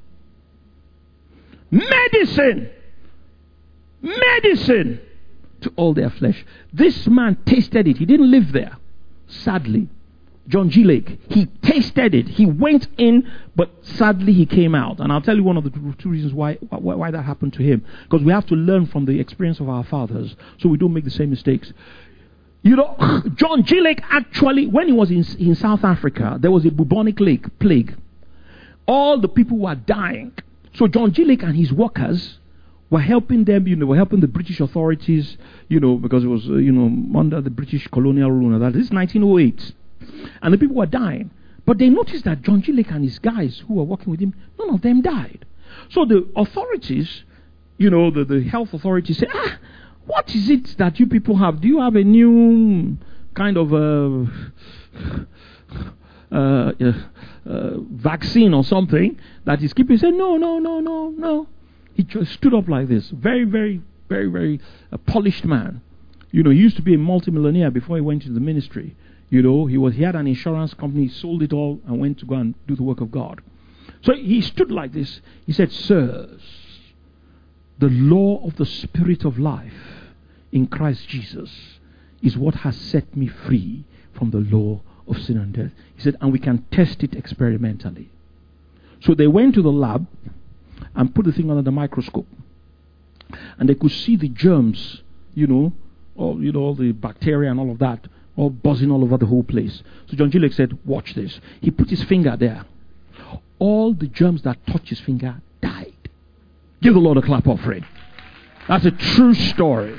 Speaker 1: Medicine! Medicine! To all their flesh. This man tasted it. He didn't live there. Sadly. John G. Lake. He tasted it. He went in, but sadly he came out. And I'll tell you one of the two reasons why, why, why that happened to him. Because we have to learn from the experience of our fathers, so we don't make the same mistakes. You know, John G. Lake actually, when he was in, in South Africa, there was a bubonic plague, plague. All the people were dying. So John G. Lake and his workers were helping them, you know, were helping the British authorities, you know, because it was, uh, you know, under the British colonial rule and that. This is nineteen oh eight. And the people were dying. But they noticed that John G. Lake and his guys who were working with him, none of them died. So the authorities, you know, the, the health authorities said, ah, what is it that you people have? Do you have a new kind of uh, uh, uh, uh, vaccine or something that is keeping? He said, no, no, no, no, no. He just stood up like this. Very, very, very, very uh, polished man. You know, he used to be a multimillionaire before he went into the ministry. You know, he was he had an insurance company, he sold it all and went to go and do the work of God. So he stood like this. He said, sirs, the law of the Spirit of life in Christ Jesus is what has set me free from the law of sin and death. He said, and we can test it experimentally. So they went to the lab and put the thing under the microscope. And they could see the germs, you know, all, you know, all the bacteria and all of that, all buzzing all over the whole place. So John G. Lake said, watch this. He put his finger there. All the germs that touched his finger died. Give the Lord a clap offering. That's a true story.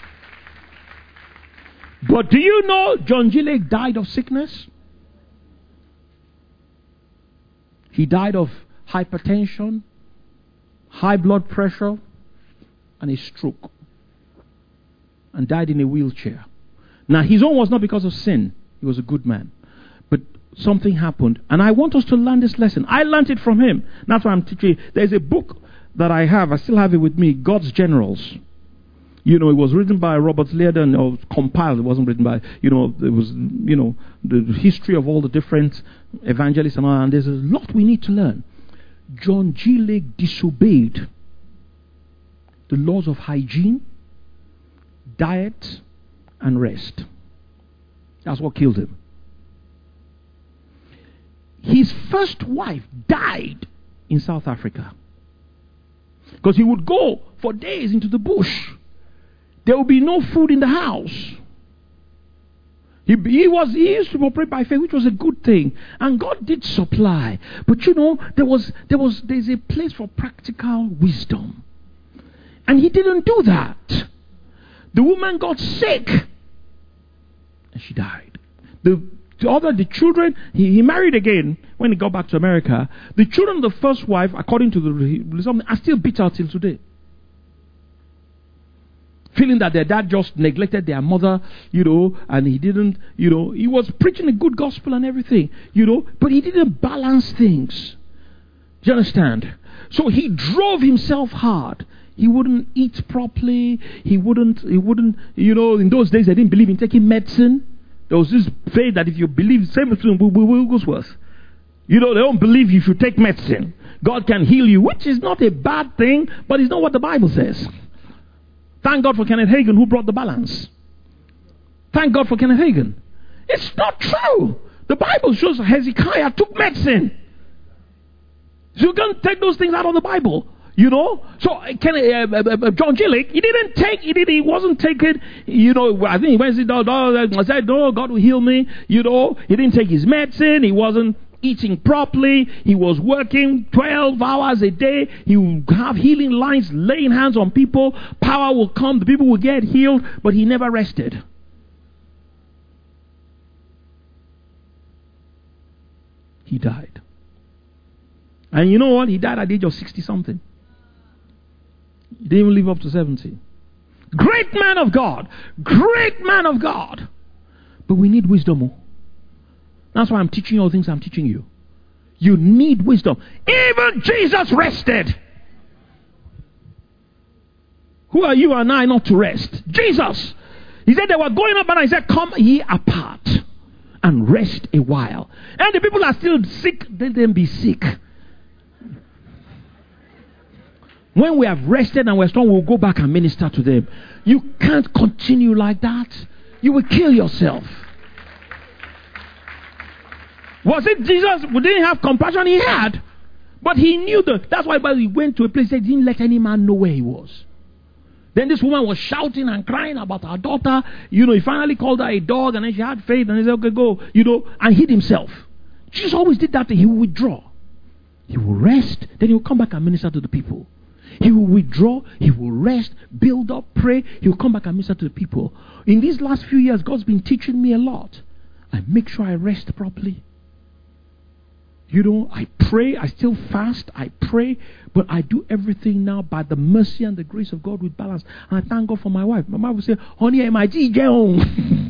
Speaker 1: But do you know John G. Lake died of sickness? He died of hypertension, high blood pressure, and a stroke. And died in a wheelchair. Now, his own was not because of sin. He was a good man. But something happened. And I want us to learn this lesson. I learned it from him. That's why I'm teaching. There's a book that I have. I still have it with me. God's Generals. You know, it was written by Robert Liardon, or compiled. It wasn't written by, you know, it was, you know, the history of all the different evangelists and all. And there's a lot we need to learn. John G. Lake disobeyed the laws of hygiene, diet, and rest. That's what killed him. His first wife died in South Africa. Because he would go for days into the bush. There would be no food in the house. He, he was he used to operate by faith, which was a good thing. And God did supply. But you know, there was there was there's a place for practical wisdom. And he didn't do that. The woman got sick. And she died. The, the other, the children, he, he married again when he got back to America. The children of the first wife, according to the result, are still bitter till today. feeling that their dad just neglected their mother, you know, and he didn't, you know, he was preaching a good gospel and everything, you know, but he didn't balance things. Do you understand? So he drove himself hard. He wouldn't eat properly. He wouldn't, he wouldn't, you know, in those days they didn't believe in taking medicine. There was this faith that if you believe, same as Wigglesworth. You know, they don't believe you should take medicine. God can heal you, which is not a bad thing, but it's not what the Bible says. Thank God for Kenneth Hagin who brought the balance. Thank God for Kenneth Hagin. It's not true. The Bible shows Hezekiah took medicine. So you can't take those things out of the Bible. You know, so can, uh, uh, uh, John Gillick, he didn't take, he did, he wasn't taking, you know, I think he went and said, no, God will heal me. You know, he didn't take his medicine. He wasn't eating properly. He was working twelve hours a day. He would have healing lines, laying hands on people. Power will come. The people will get healed, but he never rested. He died. And you know what? He died at the age of sixty something. He didn't even live up to seventy. Great man of God. Great man of God. But we need wisdom. That's why I'm teaching you all things I'm teaching you. You need wisdom. Even Jesus rested. Who are you and I not to rest? Jesus. He said they were going up and I said, come ye apart and rest a while. And the people are still sick, let them be sick. When we have rested and we're strong, we'll go back and minister to them. You can't continue like that. You will kill yourself. Was it Jesus who didn't have compassion? He had. But he knew that. That's why he went to a place, he didn't let any man know where he was. Then this woman was shouting and crying about her daughter. You know, he finally called her a dog and then she had faith and he said, okay, go. You know, and hid himself. Jesus always did that thing. He would withdraw. He will rest. Then he will come back and minister to the people. He will withdraw, he will rest, build up, pray, he will come back and minister to the people. In these last few years, God's been teaching me a lot. I make sure I rest properly. You know, I pray, I still fast, I pray, but I do everything now by the mercy and the grace of God with balance. And I thank God for my wife. My wife will say, honey, am I You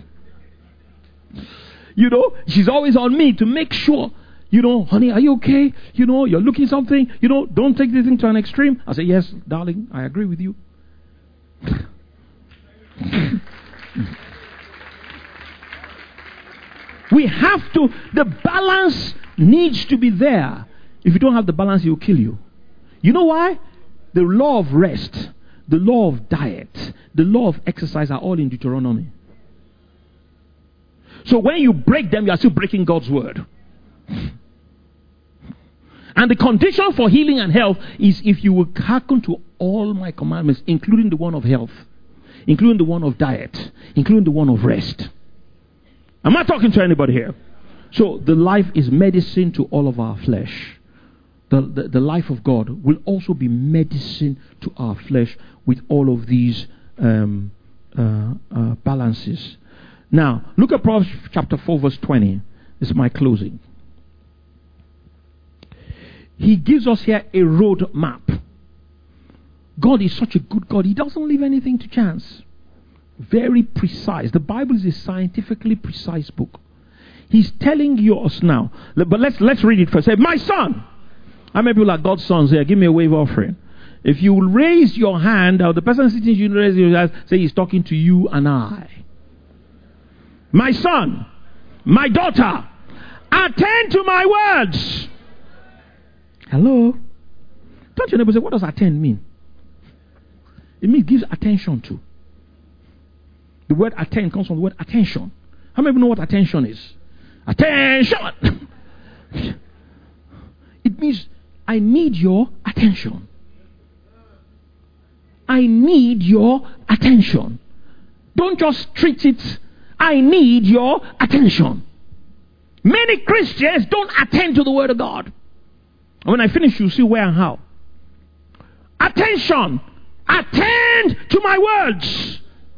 Speaker 1: know, she's always on me to make sure. You know, honey, are you okay? You know, you're looking something. You know, don't take this thing to an extreme. I say, yes, darling, I agree with you. We have to, the balance needs to be there. If you don't have the balance, it will kill you. You know why? The law of rest, the law of diet, the law of exercise are all in Deuteronomy. So when you break them, you are still breaking God's word. And the condition for healing and health is if you will hearken to all my commandments, including the one of health, including the one of diet, including the one of rest. I'm not talking to anybody here. So the life is medicine to all of our flesh. The, the, the life of God will also be medicine to our flesh with all of these um, uh, uh, balances. Now, look at Proverbs chapter four verse twenty. This is my closing. He gives us here a road map. God is such a good God. He doesn't leave anything to chance. Very precise. The Bible is a scientifically precise book. He's telling you us now. But let's let's read it first. Say, my son. How many people are God's sons here? Give me a wave offering. If you will raise your hand, or the person sitting you raise your hand, say he's talking to you and I. My son, my daughter, attend to my words. Hello? Don't your neighbor say, what does attend mean? It means gives attention to. The word attend comes from the word attention. How many people know what attention is? Attention! It means I need your attention. I need your attention. Don't just treat it. I need your attention. Many Christians don't attend to the word of God. And when I finish, you'll see where and how. Attention! Attend to my words.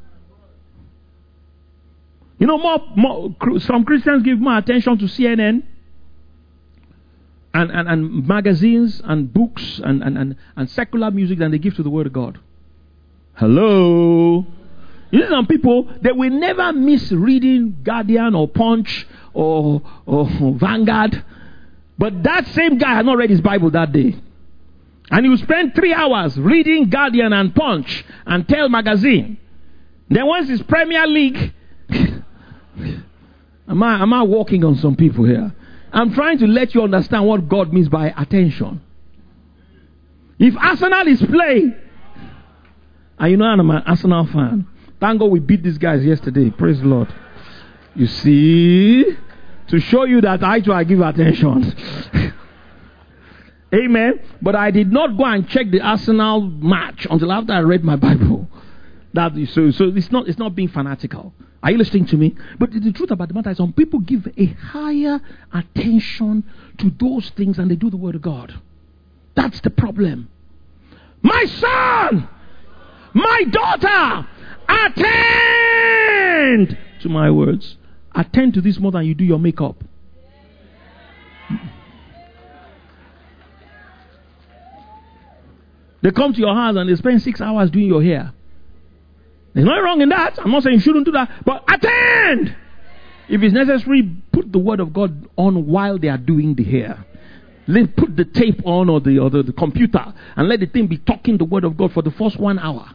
Speaker 1: You know, more, more some Christians give more attention to C N N and, and, and magazines and books and, and, and, and secular music than they give to the word of God. Hello? You see some people, they will never miss reading Guardian or Punch or, or Vanguard. But that same guy had not read his Bible that day. And he will spend three hours reading Guardian and Punch and Tell magazine. Then once it's Premier League, am I, am I walking on some people here? I'm trying to let you understand what God means by attention. If Arsenal is playing, and you know I'm an Arsenal fan, thank God we beat these guys yesterday. Praise the Lord. You see, to show you that I too I give attention. Amen. But I did not go and check the Arsenal match until after I read my Bible. That so so it's not it's not being fanatical. Are you listening to me? But the, the truth about the matter is some people give a higher attention to those things than they do the Word of God. That's the problem. My son, my daughter, attend to my words. Attend to this more than you do your makeup. They come to your house and they spend six hours doing your hair. There's nothing wrong in that. I'm not saying you shouldn't do that. But attend. If it's necessary, put the Word of God on while they are doing the hair. Let put the tape on or the or the, the computer and let the thing be talking the Word of God for the first one hour.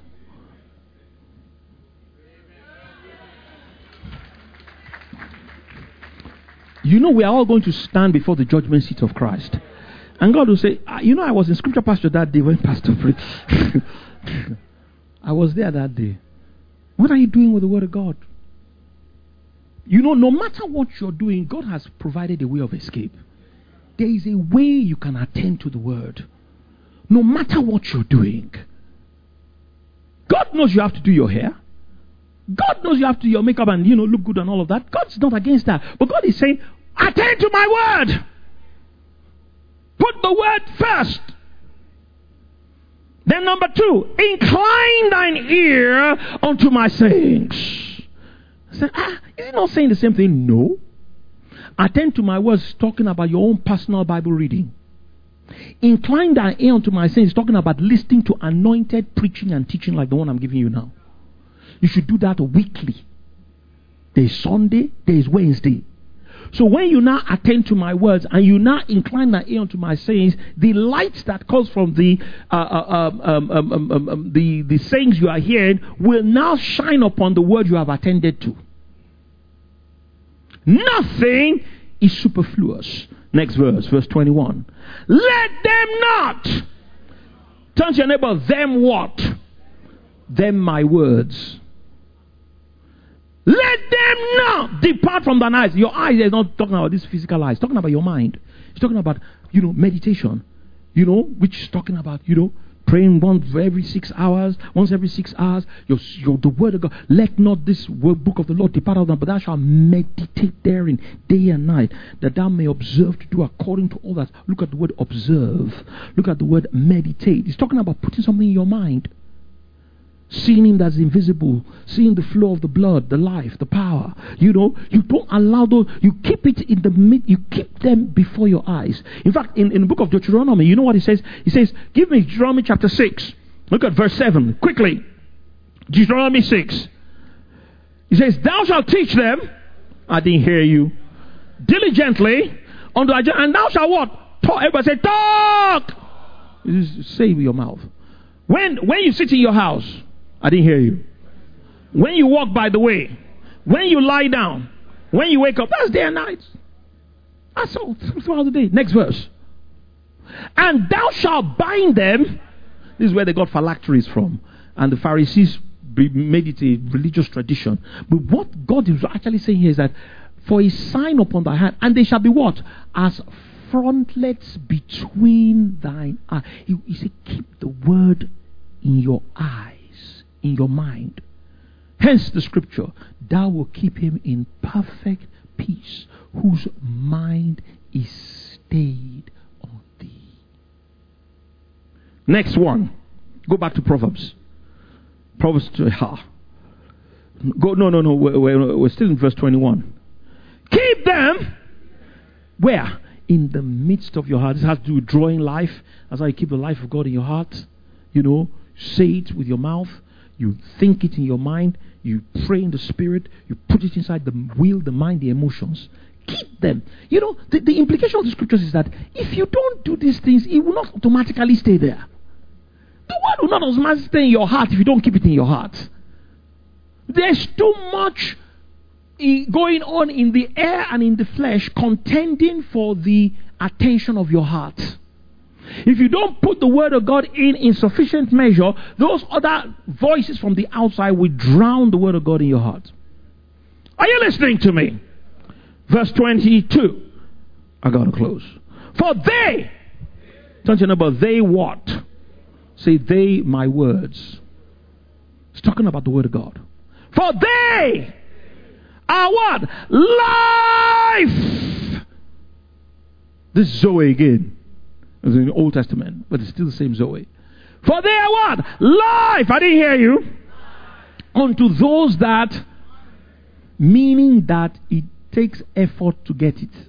Speaker 1: You know we are all going to stand before the judgment seat of Christ. And God will say, you know, I was in scripture pastor that day when Pastor preached. I was there that day. What are you doing with the Word of God? You know, no matter what you're doing, God has provided a way of escape. There is a way you can attend to the Word. No matter what you're doing. God knows you have to do your hair. God knows you have to do your makeup and, you know, look good and all of that. God's not against that. But God is saying, attend to my Word. Put the Word first. Then number two, incline thine ear unto my sayings. I said, ah, is he not saying the same thing? No. Attend to my words, talking about your own personal Bible reading. Incline thine ear unto my sayings, talking about listening to anointed preaching and teaching like the one I'm giving you now. You should do that weekly. There is Sunday, there is Wednesday. So when you now attend to my words and you now incline thy ear unto my sayings, the light that comes from the uh, uh, um, um, um, um, um, the the sayings you are hearing will now shine upon the word you have attended to. Nothing is superfluous. Next verse, verse twenty-one. Let them not. Turn to your neighbor. Them what? Them my words. Let them not depart from thine eyes. Your eyes is not talking about this physical eyes. It's talking about your mind. It's talking about, you know, meditation. You know, which is talking about, you know, praying once every six hours. Once every six hours. Your, your, the word of God. Let not this word, book of the Lord depart out of them, but thou shalt meditate therein day and night, that thou may observe to do according to all that. Look at the word observe. Look at the word meditate. It's talking about putting something in your mind. Seeing him that's invisible, seeing the flow of the blood, the life, the power. You know, you don't allow those, you keep it in the mid, you keep them before your eyes. In fact, in, in the book of Deuteronomy, you know what he says? He says, give me Deuteronomy chapter six. Look at verse seven, quickly. Deuteronomy six. He says, thou shalt teach them, I didn't hear you, diligently, unto and thou shalt what? Talk. Everybody say, talk! Just say with your mouth. When, when you sit in your house, I didn't hear you. When you walk by the way, when you lie down, when you wake up, that's day and night. That's all throughout the day. Next verse. And thou shalt bind them. This is where they got phylacteries from. And the Pharisees made it a religious tradition. But what God is actually saying here is that for a sign upon thy hand, and they shall be what? As frontlets between thine eyes. He, he said, keep the word in your eyes, in your mind. Hence the scripture, thou will keep him in perfect peace, whose mind is stayed on thee. Next one. Go back to Proverbs. Proverbs to ha. Go no no no we're, we're, we're still in verse twenty-one. Keep them where? In the midst of your heart. This has to do with drawing life. That's how you keep the life of God in your heart. You know, say it with your mouth. You think it in your mind. You pray in the Spirit. You put it inside the will, the mind, the emotions. Keep them. You know, the, the implication of the scriptures is that if you don't do these things, it will not automatically stay there. The word will not automatically stay in your heart if you don't keep it in your heart. There's too much going on in the air and in the flesh contending for the attention of your heart. If you don't put the word of God in in sufficient measure, those other voices from the outside will drown the word of God in your heart. Are you listening to me? Verse twenty-two. I gotta close. For they, don't you know about they what? Say they my words. It's talking about the word of God. For they are what? Life. This is Zoe again. It's in the Old Testament, but it's still the same Zoe. For they are what? Life. I didn't hear you. Life. Unto those that, meaning that it takes effort to get it.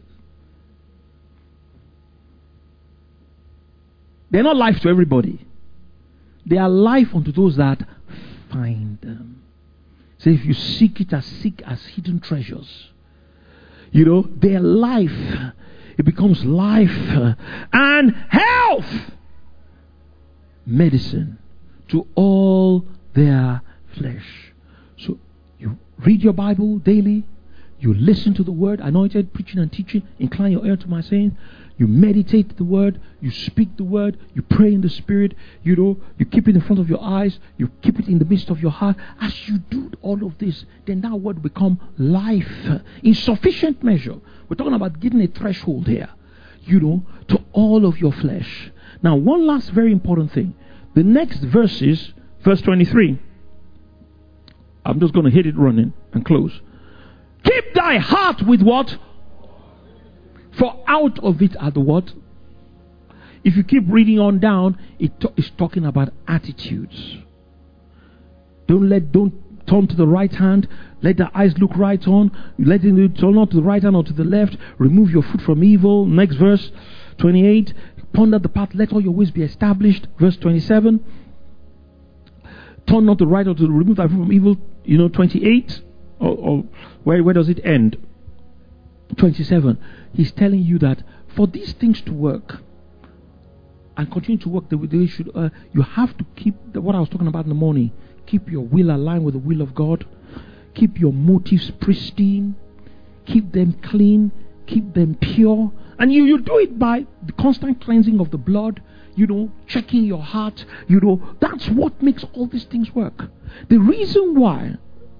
Speaker 1: They're not life to everybody. They are life unto those that find them. So if you seek it as seek as hidden treasures, you know, their life, it becomes life and health, medicine to all their flesh. So you read your Bible daily, you listen to the word, anointed preaching and teaching, incline your ear to my saying, you meditate the word, you speak the word, you pray in the Spirit, you know, you keep it in front of your eyes, you keep it in the midst of your heart. As you do all of this, then that word will become life in sufficient measure. We're talking about getting a threshold here, you know, to all of your flesh. Now, one last very important thing. The next verses, verse twenty-three. I'm just going to hit it running and close. Keep thy heart with what? For out of it are the what? If you keep reading on down, it to- is talking about attitudes. Don't let, don't turn to the right hand. Let the eyes look right on. Let it turn not to the right hand or to the left. Remove your foot from evil. Next verse, twenty-eight. Ponder the path. Let all your ways be established. Verse twenty-seven. Turn not to the right or to the remove thy foot from evil. You know, twenty-eight. Or, or where, where does it end? twenty-seven. He's telling you that for these things to work and continue to work the way they should, uh, you have to keep the, what I was talking about in the morning. Keep your will aligned with the will of God. Keep your motives pristine. Keep them clean. Keep them pure. And you, you do it by the constant cleansing of the blood. You know, checking your heart. You know, that's what makes all these things work. The reason why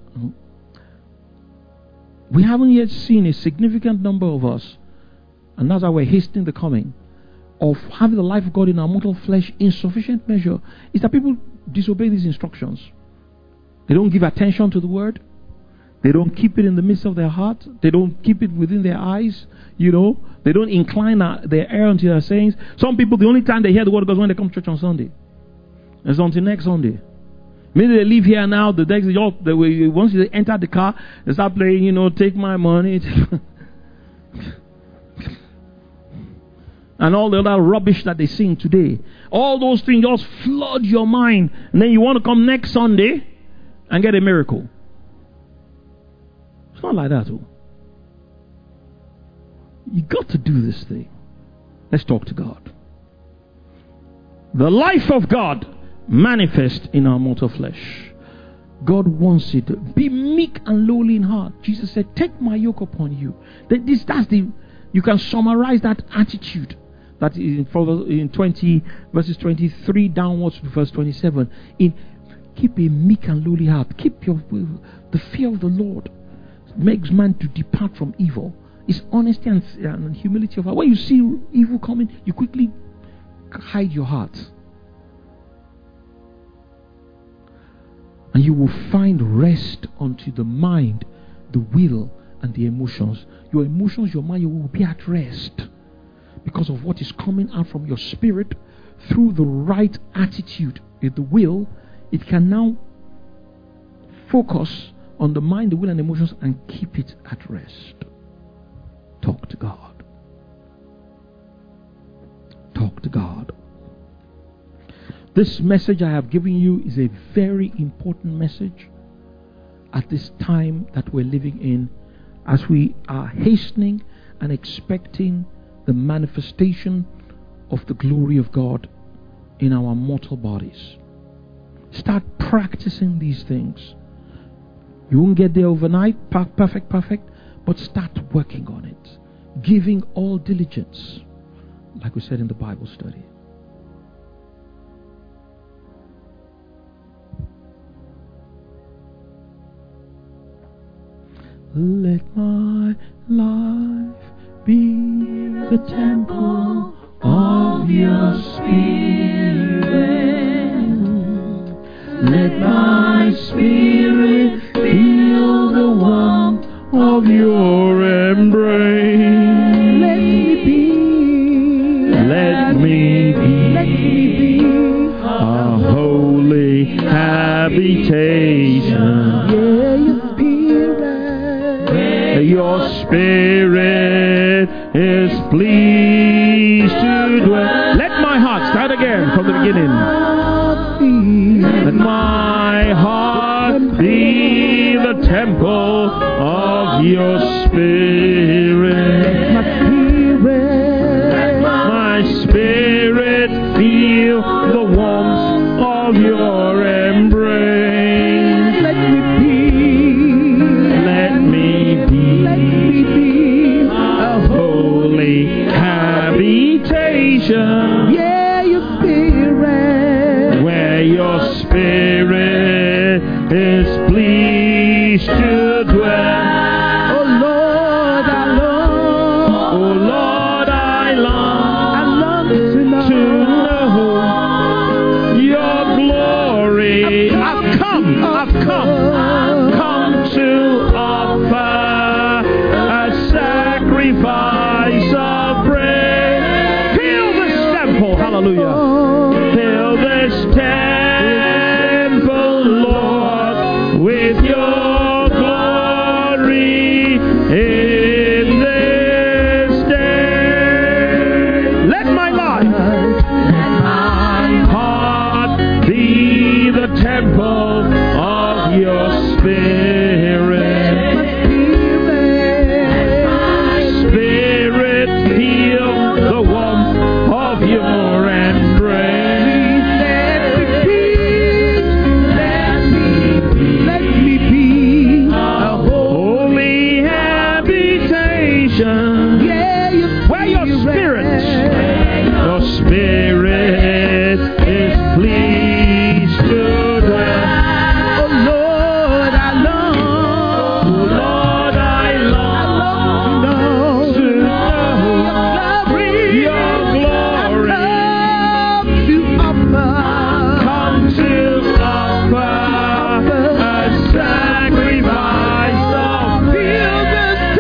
Speaker 1: we haven't yet seen a significant number of us, and that's why we're hastening the coming, of having the life of God in our mortal flesh in sufficient measure, is that people disobey these instructions. They don't give attention to the word. They don't keep it in the midst of their heart. They don't keep it within their eyes. You know, they don't incline their ear unto their sayings. Some people, the only time they hear the word of God is when they come to church on Sunday. It's until next Sunday. Maybe they leave here now, the next day, once they enter the car, they start playing, you know, take my money. And all the other rubbish that they sing today. All those things just flood your mind. And then you want to come next Sunday and get a miracle. It's not like that. Oh. You got to do this thing. Let's talk to God. The life of God manifest in our mortal flesh. God wants it. Be meek and lowly in heart. Jesus said, take my yoke upon you. That this, that's the, you can summarize that attitude. That is in, in twenty verses twenty-three downwards to verse twenty-seven. In keep a meek and lowly heart. Keep your the fear of the Lord makes man to depart from evil. It's honesty and, and humility of heart. When you see evil coming, you quickly hide your heart. And you will find rest unto the mind, the will, and the emotions. Your emotions, your mind, you will be at rest because of what is coming out from your spirit through the right attitude. With the will, it can now focus on the mind, the will, and emotions and keep it at rest. Talk to God. Talk to God. This message I have given you is a very important message. at this time that we're living in, as we are hastening and expecting the manifestation of the glory of God in our mortal bodies. Start practicing these things. You won't get there overnight, perfect, perfect, but start working on it. Giving all diligence, like we said in the Bible study. Let my life be the temple of your Spirit. Let my spirit feel the warmth of your embrace. Let me be, let me be, let me be a holy habitation. Your spirit is pleased to dwell. Let my heart start again from the beginning. Let my heart be the temple of your spirit. My spirit, my spirit feel the warmth of your embrace. Let me be, let me Let me be a holy habitation. Yeah, your spirit. Where your spirit is pleased to dwell. Oh Lord, I long. Oh Lord, I long. I long to know, to know your glory. I've come, I've come, I've come to offer sacrifice of praise. Fill this temple, hallelujah. Fill this temple, Lord, with your glory in this day. Let my life, let my heart be the temple of your Spirit. Your embrace. Let me be, let me be a holy habitation. Yeah, where your spirit, your spirit is pleased to dwell. Oh Lord, I long. Oh Lord, I long. I long to know your glory.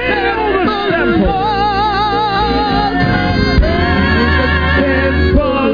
Speaker 1: Temple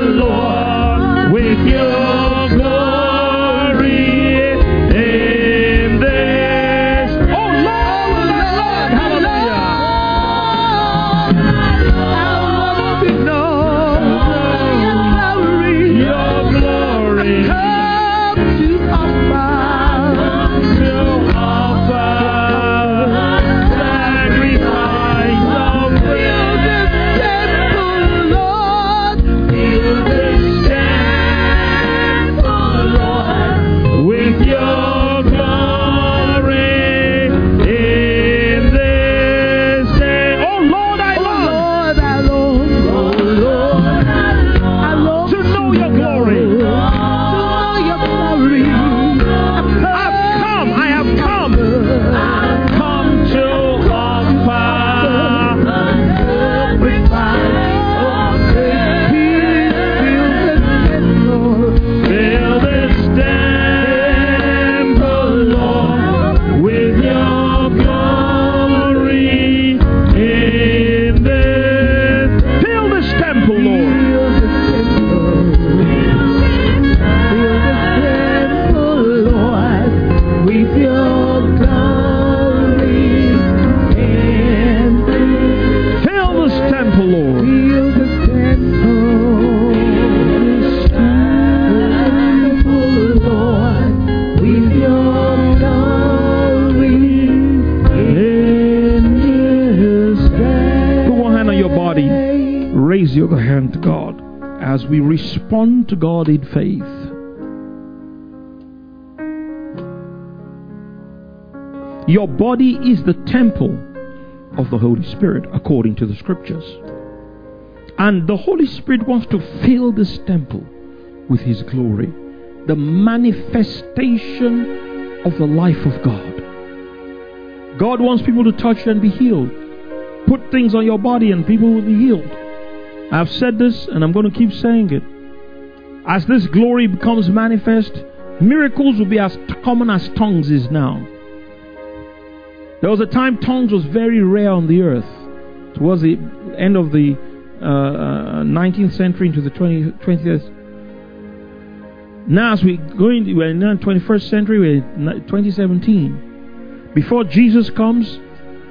Speaker 1: raise your other hand to God as we respond to God in faith. Your body is the temple of the Holy Spirit, according to the scriptures. And the Holy Spirit wants to fill this temple with His glory, the manifestation of the life of God. God wants people to touch and be healed. Put things on your body and people will be healed. I've said this and I'm going to keep saying it. As this glory becomes manifest, miracles will be as common as tongues is now. There was a time tongues was very rare on the earth. Towards the end of the uh, nineteenth century into the twentieth. Now as we go into, we're in the twenty-first century, we're in twenty seventeen. Before Jesus comes,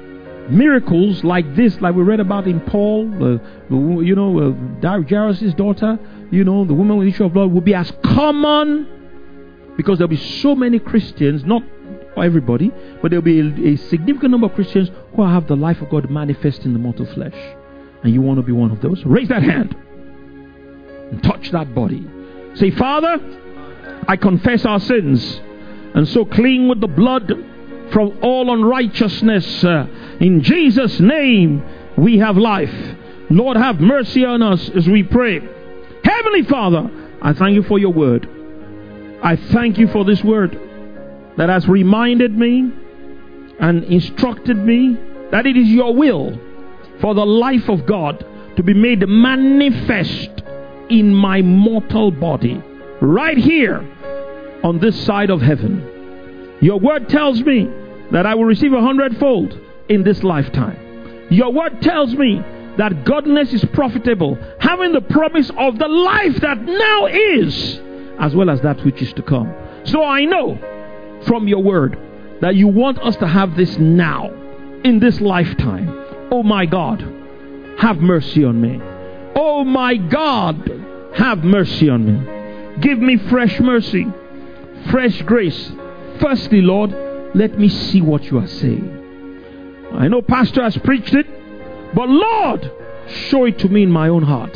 Speaker 1: miracles like this, like we read about in Paul, uh, you know, uh, Jairus' daughter, you know, the woman with the issue of blood, will be as common, because there'll be so many Christians, not for everybody, but there'll be a, a significant number of Christians who have the life of God manifest in the mortal flesh. And you want to be one of those? Raise that hand and touch that body. Say, Father, I confess our sins, and so clean with the blood from all unrighteousness. Uh, in Jesus' name we have life. Lord, have mercy on us as we pray. Heavenly Father, I thank you for your word. I thank you for this word that has reminded me and instructed me that it is your will for the life of God to be made manifest in my mortal body right here on this side of heaven. Your word tells me that I will receive a hundredfold in this lifetime. Your word tells me that godliness is profitable, having the promise of the life that now is, as well as that which is to come. So I know from your word that you want us to have this now, in this lifetime. Oh my God, have mercy on me. Oh my God, have mercy on me. Give me fresh mercy, fresh grace. Firstly, Lord, let me see what you are saying. I know Pastor has preached it, but Lord, show it to me in my own heart.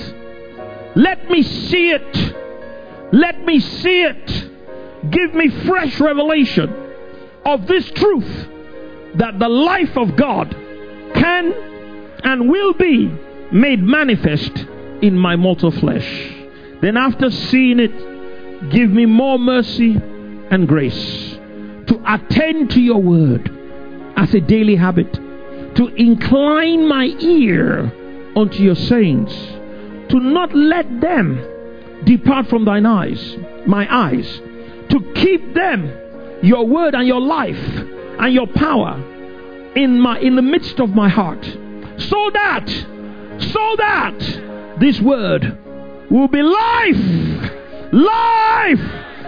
Speaker 1: Let me see it. Let me see it. Give me fresh revelation of this truth, that the life of God can and will be made manifest in my mortal flesh. Then after seeing it, give me more mercy and grace to attend to your word as a daily habit, to incline my ear unto your sayings, to not let them depart from thine eyes, my eyes, to keep them, your word and your life and your power in my in the midst of my heart, so that so that this word will be life, life,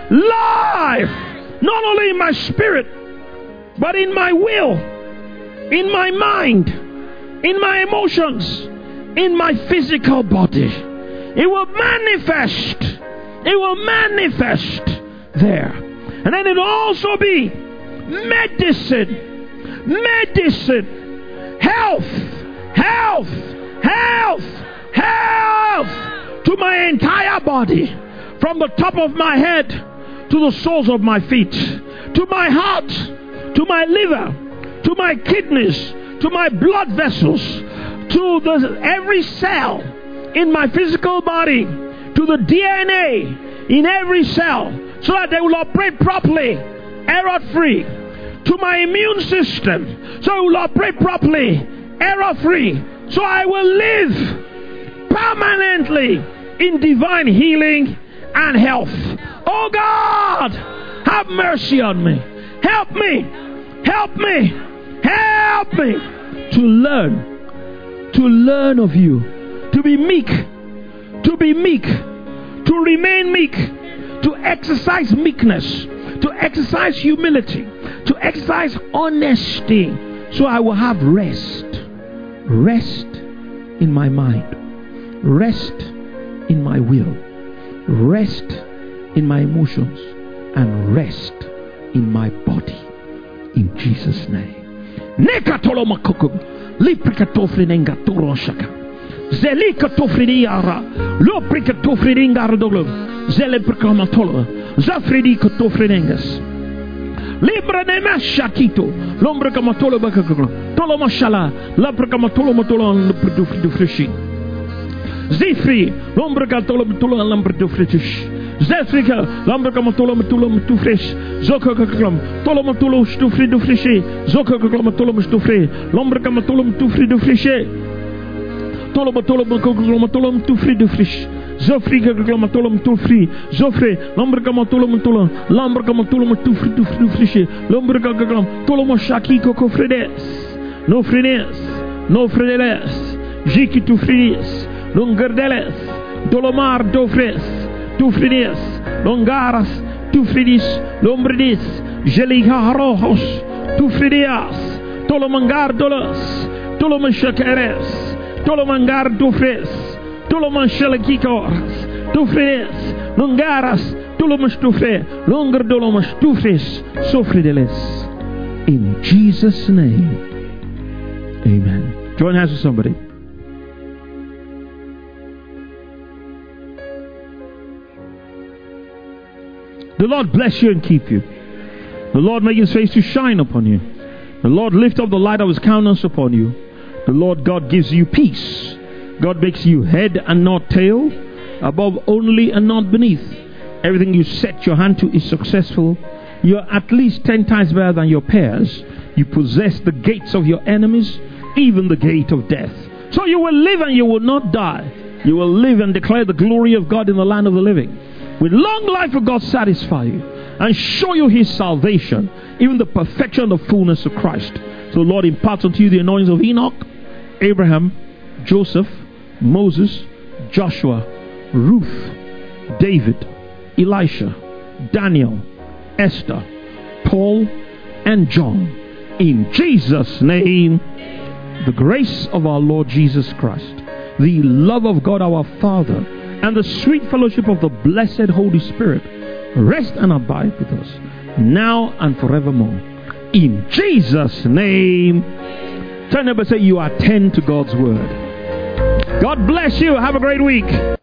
Speaker 1: life, not only in my spirit, but in my will, in my mind, in my emotions, in my physical body. It will manifest. It will manifest there. And then it will also be medicine, medicine, health, health, health, health to my entire body, from the top of my head to the soles of my feet, to my heart, to my liver, to my kidneys, to my blood vessels, to the every cell in my physical body, to the D N A in every cell, so that they will operate properly, error-free, to my immune system, so it will operate properly, error-free, so I will live permanently in divine healing and health. Oh God, have mercy on me. Help me, help me, help me to learn, to learn of you, to be meek, to be meek, to remain meek, to exercise meekness, to exercise humility, to exercise honesty, so I will have rest, rest in my mind, rest in my will, rest in my emotions, and rest in my body, in Jesus' name. Zelika tofridiara. Loprika tofridingar dolum. Zeleprikamatolo. Zafridi kotofridengas. Libra de mashakito. Lombra kamatolo bakakolo. Tolo mashala. Lapra kamatolo matolo du frishi. Zifri. Lombra katolo matolo lambra du frish. Zefrika. Lombra kamatolo matolo matu fresh. Zoko kaklam. Tolo matolo stu fri du frishi. Zoko kaklam matolo stu fri. Lombra kamatolo matu fri du frishi. Tolo matolo bakakolo matolo matu fri du frish. Zofriga glamatolum to free, Zofre, Lomberga matolum tolum, Lamberga matolum to free to free fishy, Lomberga glam, Tolomo shaki coco fredes, no frenes, no fredeles, Jiki to frees, Longardeles, Dolomar dofres, to fredes, Longaras, to fredis, Lombredis, Jeliha rojos, to fredeas, Tolomangar dolas, Tolomashakeres, Tolomangar dofres. Toloman shalakikors, tufres, longaras, tolomas tufre, longer dolomas tufres, sofrideles. In Jesus' name, amen. Join hands with somebody. The Lord bless you and keep you. The Lord make his face to shine upon you. The Lord lift up the light of his countenance upon you. The Lord God gives you peace. God makes you head and not tail, above only and not beneath. Everything you set your hand to is successful. You are at least ten times better than your peers. You possess the gates of your enemies, even the gate of death. So you will live and you will not die. You will live and declare the glory of God in the land of the living. With long life will God satisfy you and show you his salvation, even the perfection of the fullness of Christ. So the Lord imparts unto you the anointings of Enoch, Abraham, Joseph, Moses, Joshua, Ruth, David, Elisha, Daniel, Esther, Paul, and John. In Jesus' name, the grace of our Lord Jesus Christ, the love of God our Father, and the sweet fellowship of the blessed Holy Spirit rest and abide with us now and forevermore. In Jesus' name, turn over and say, you attend to God's word. God bless you. Have a great week.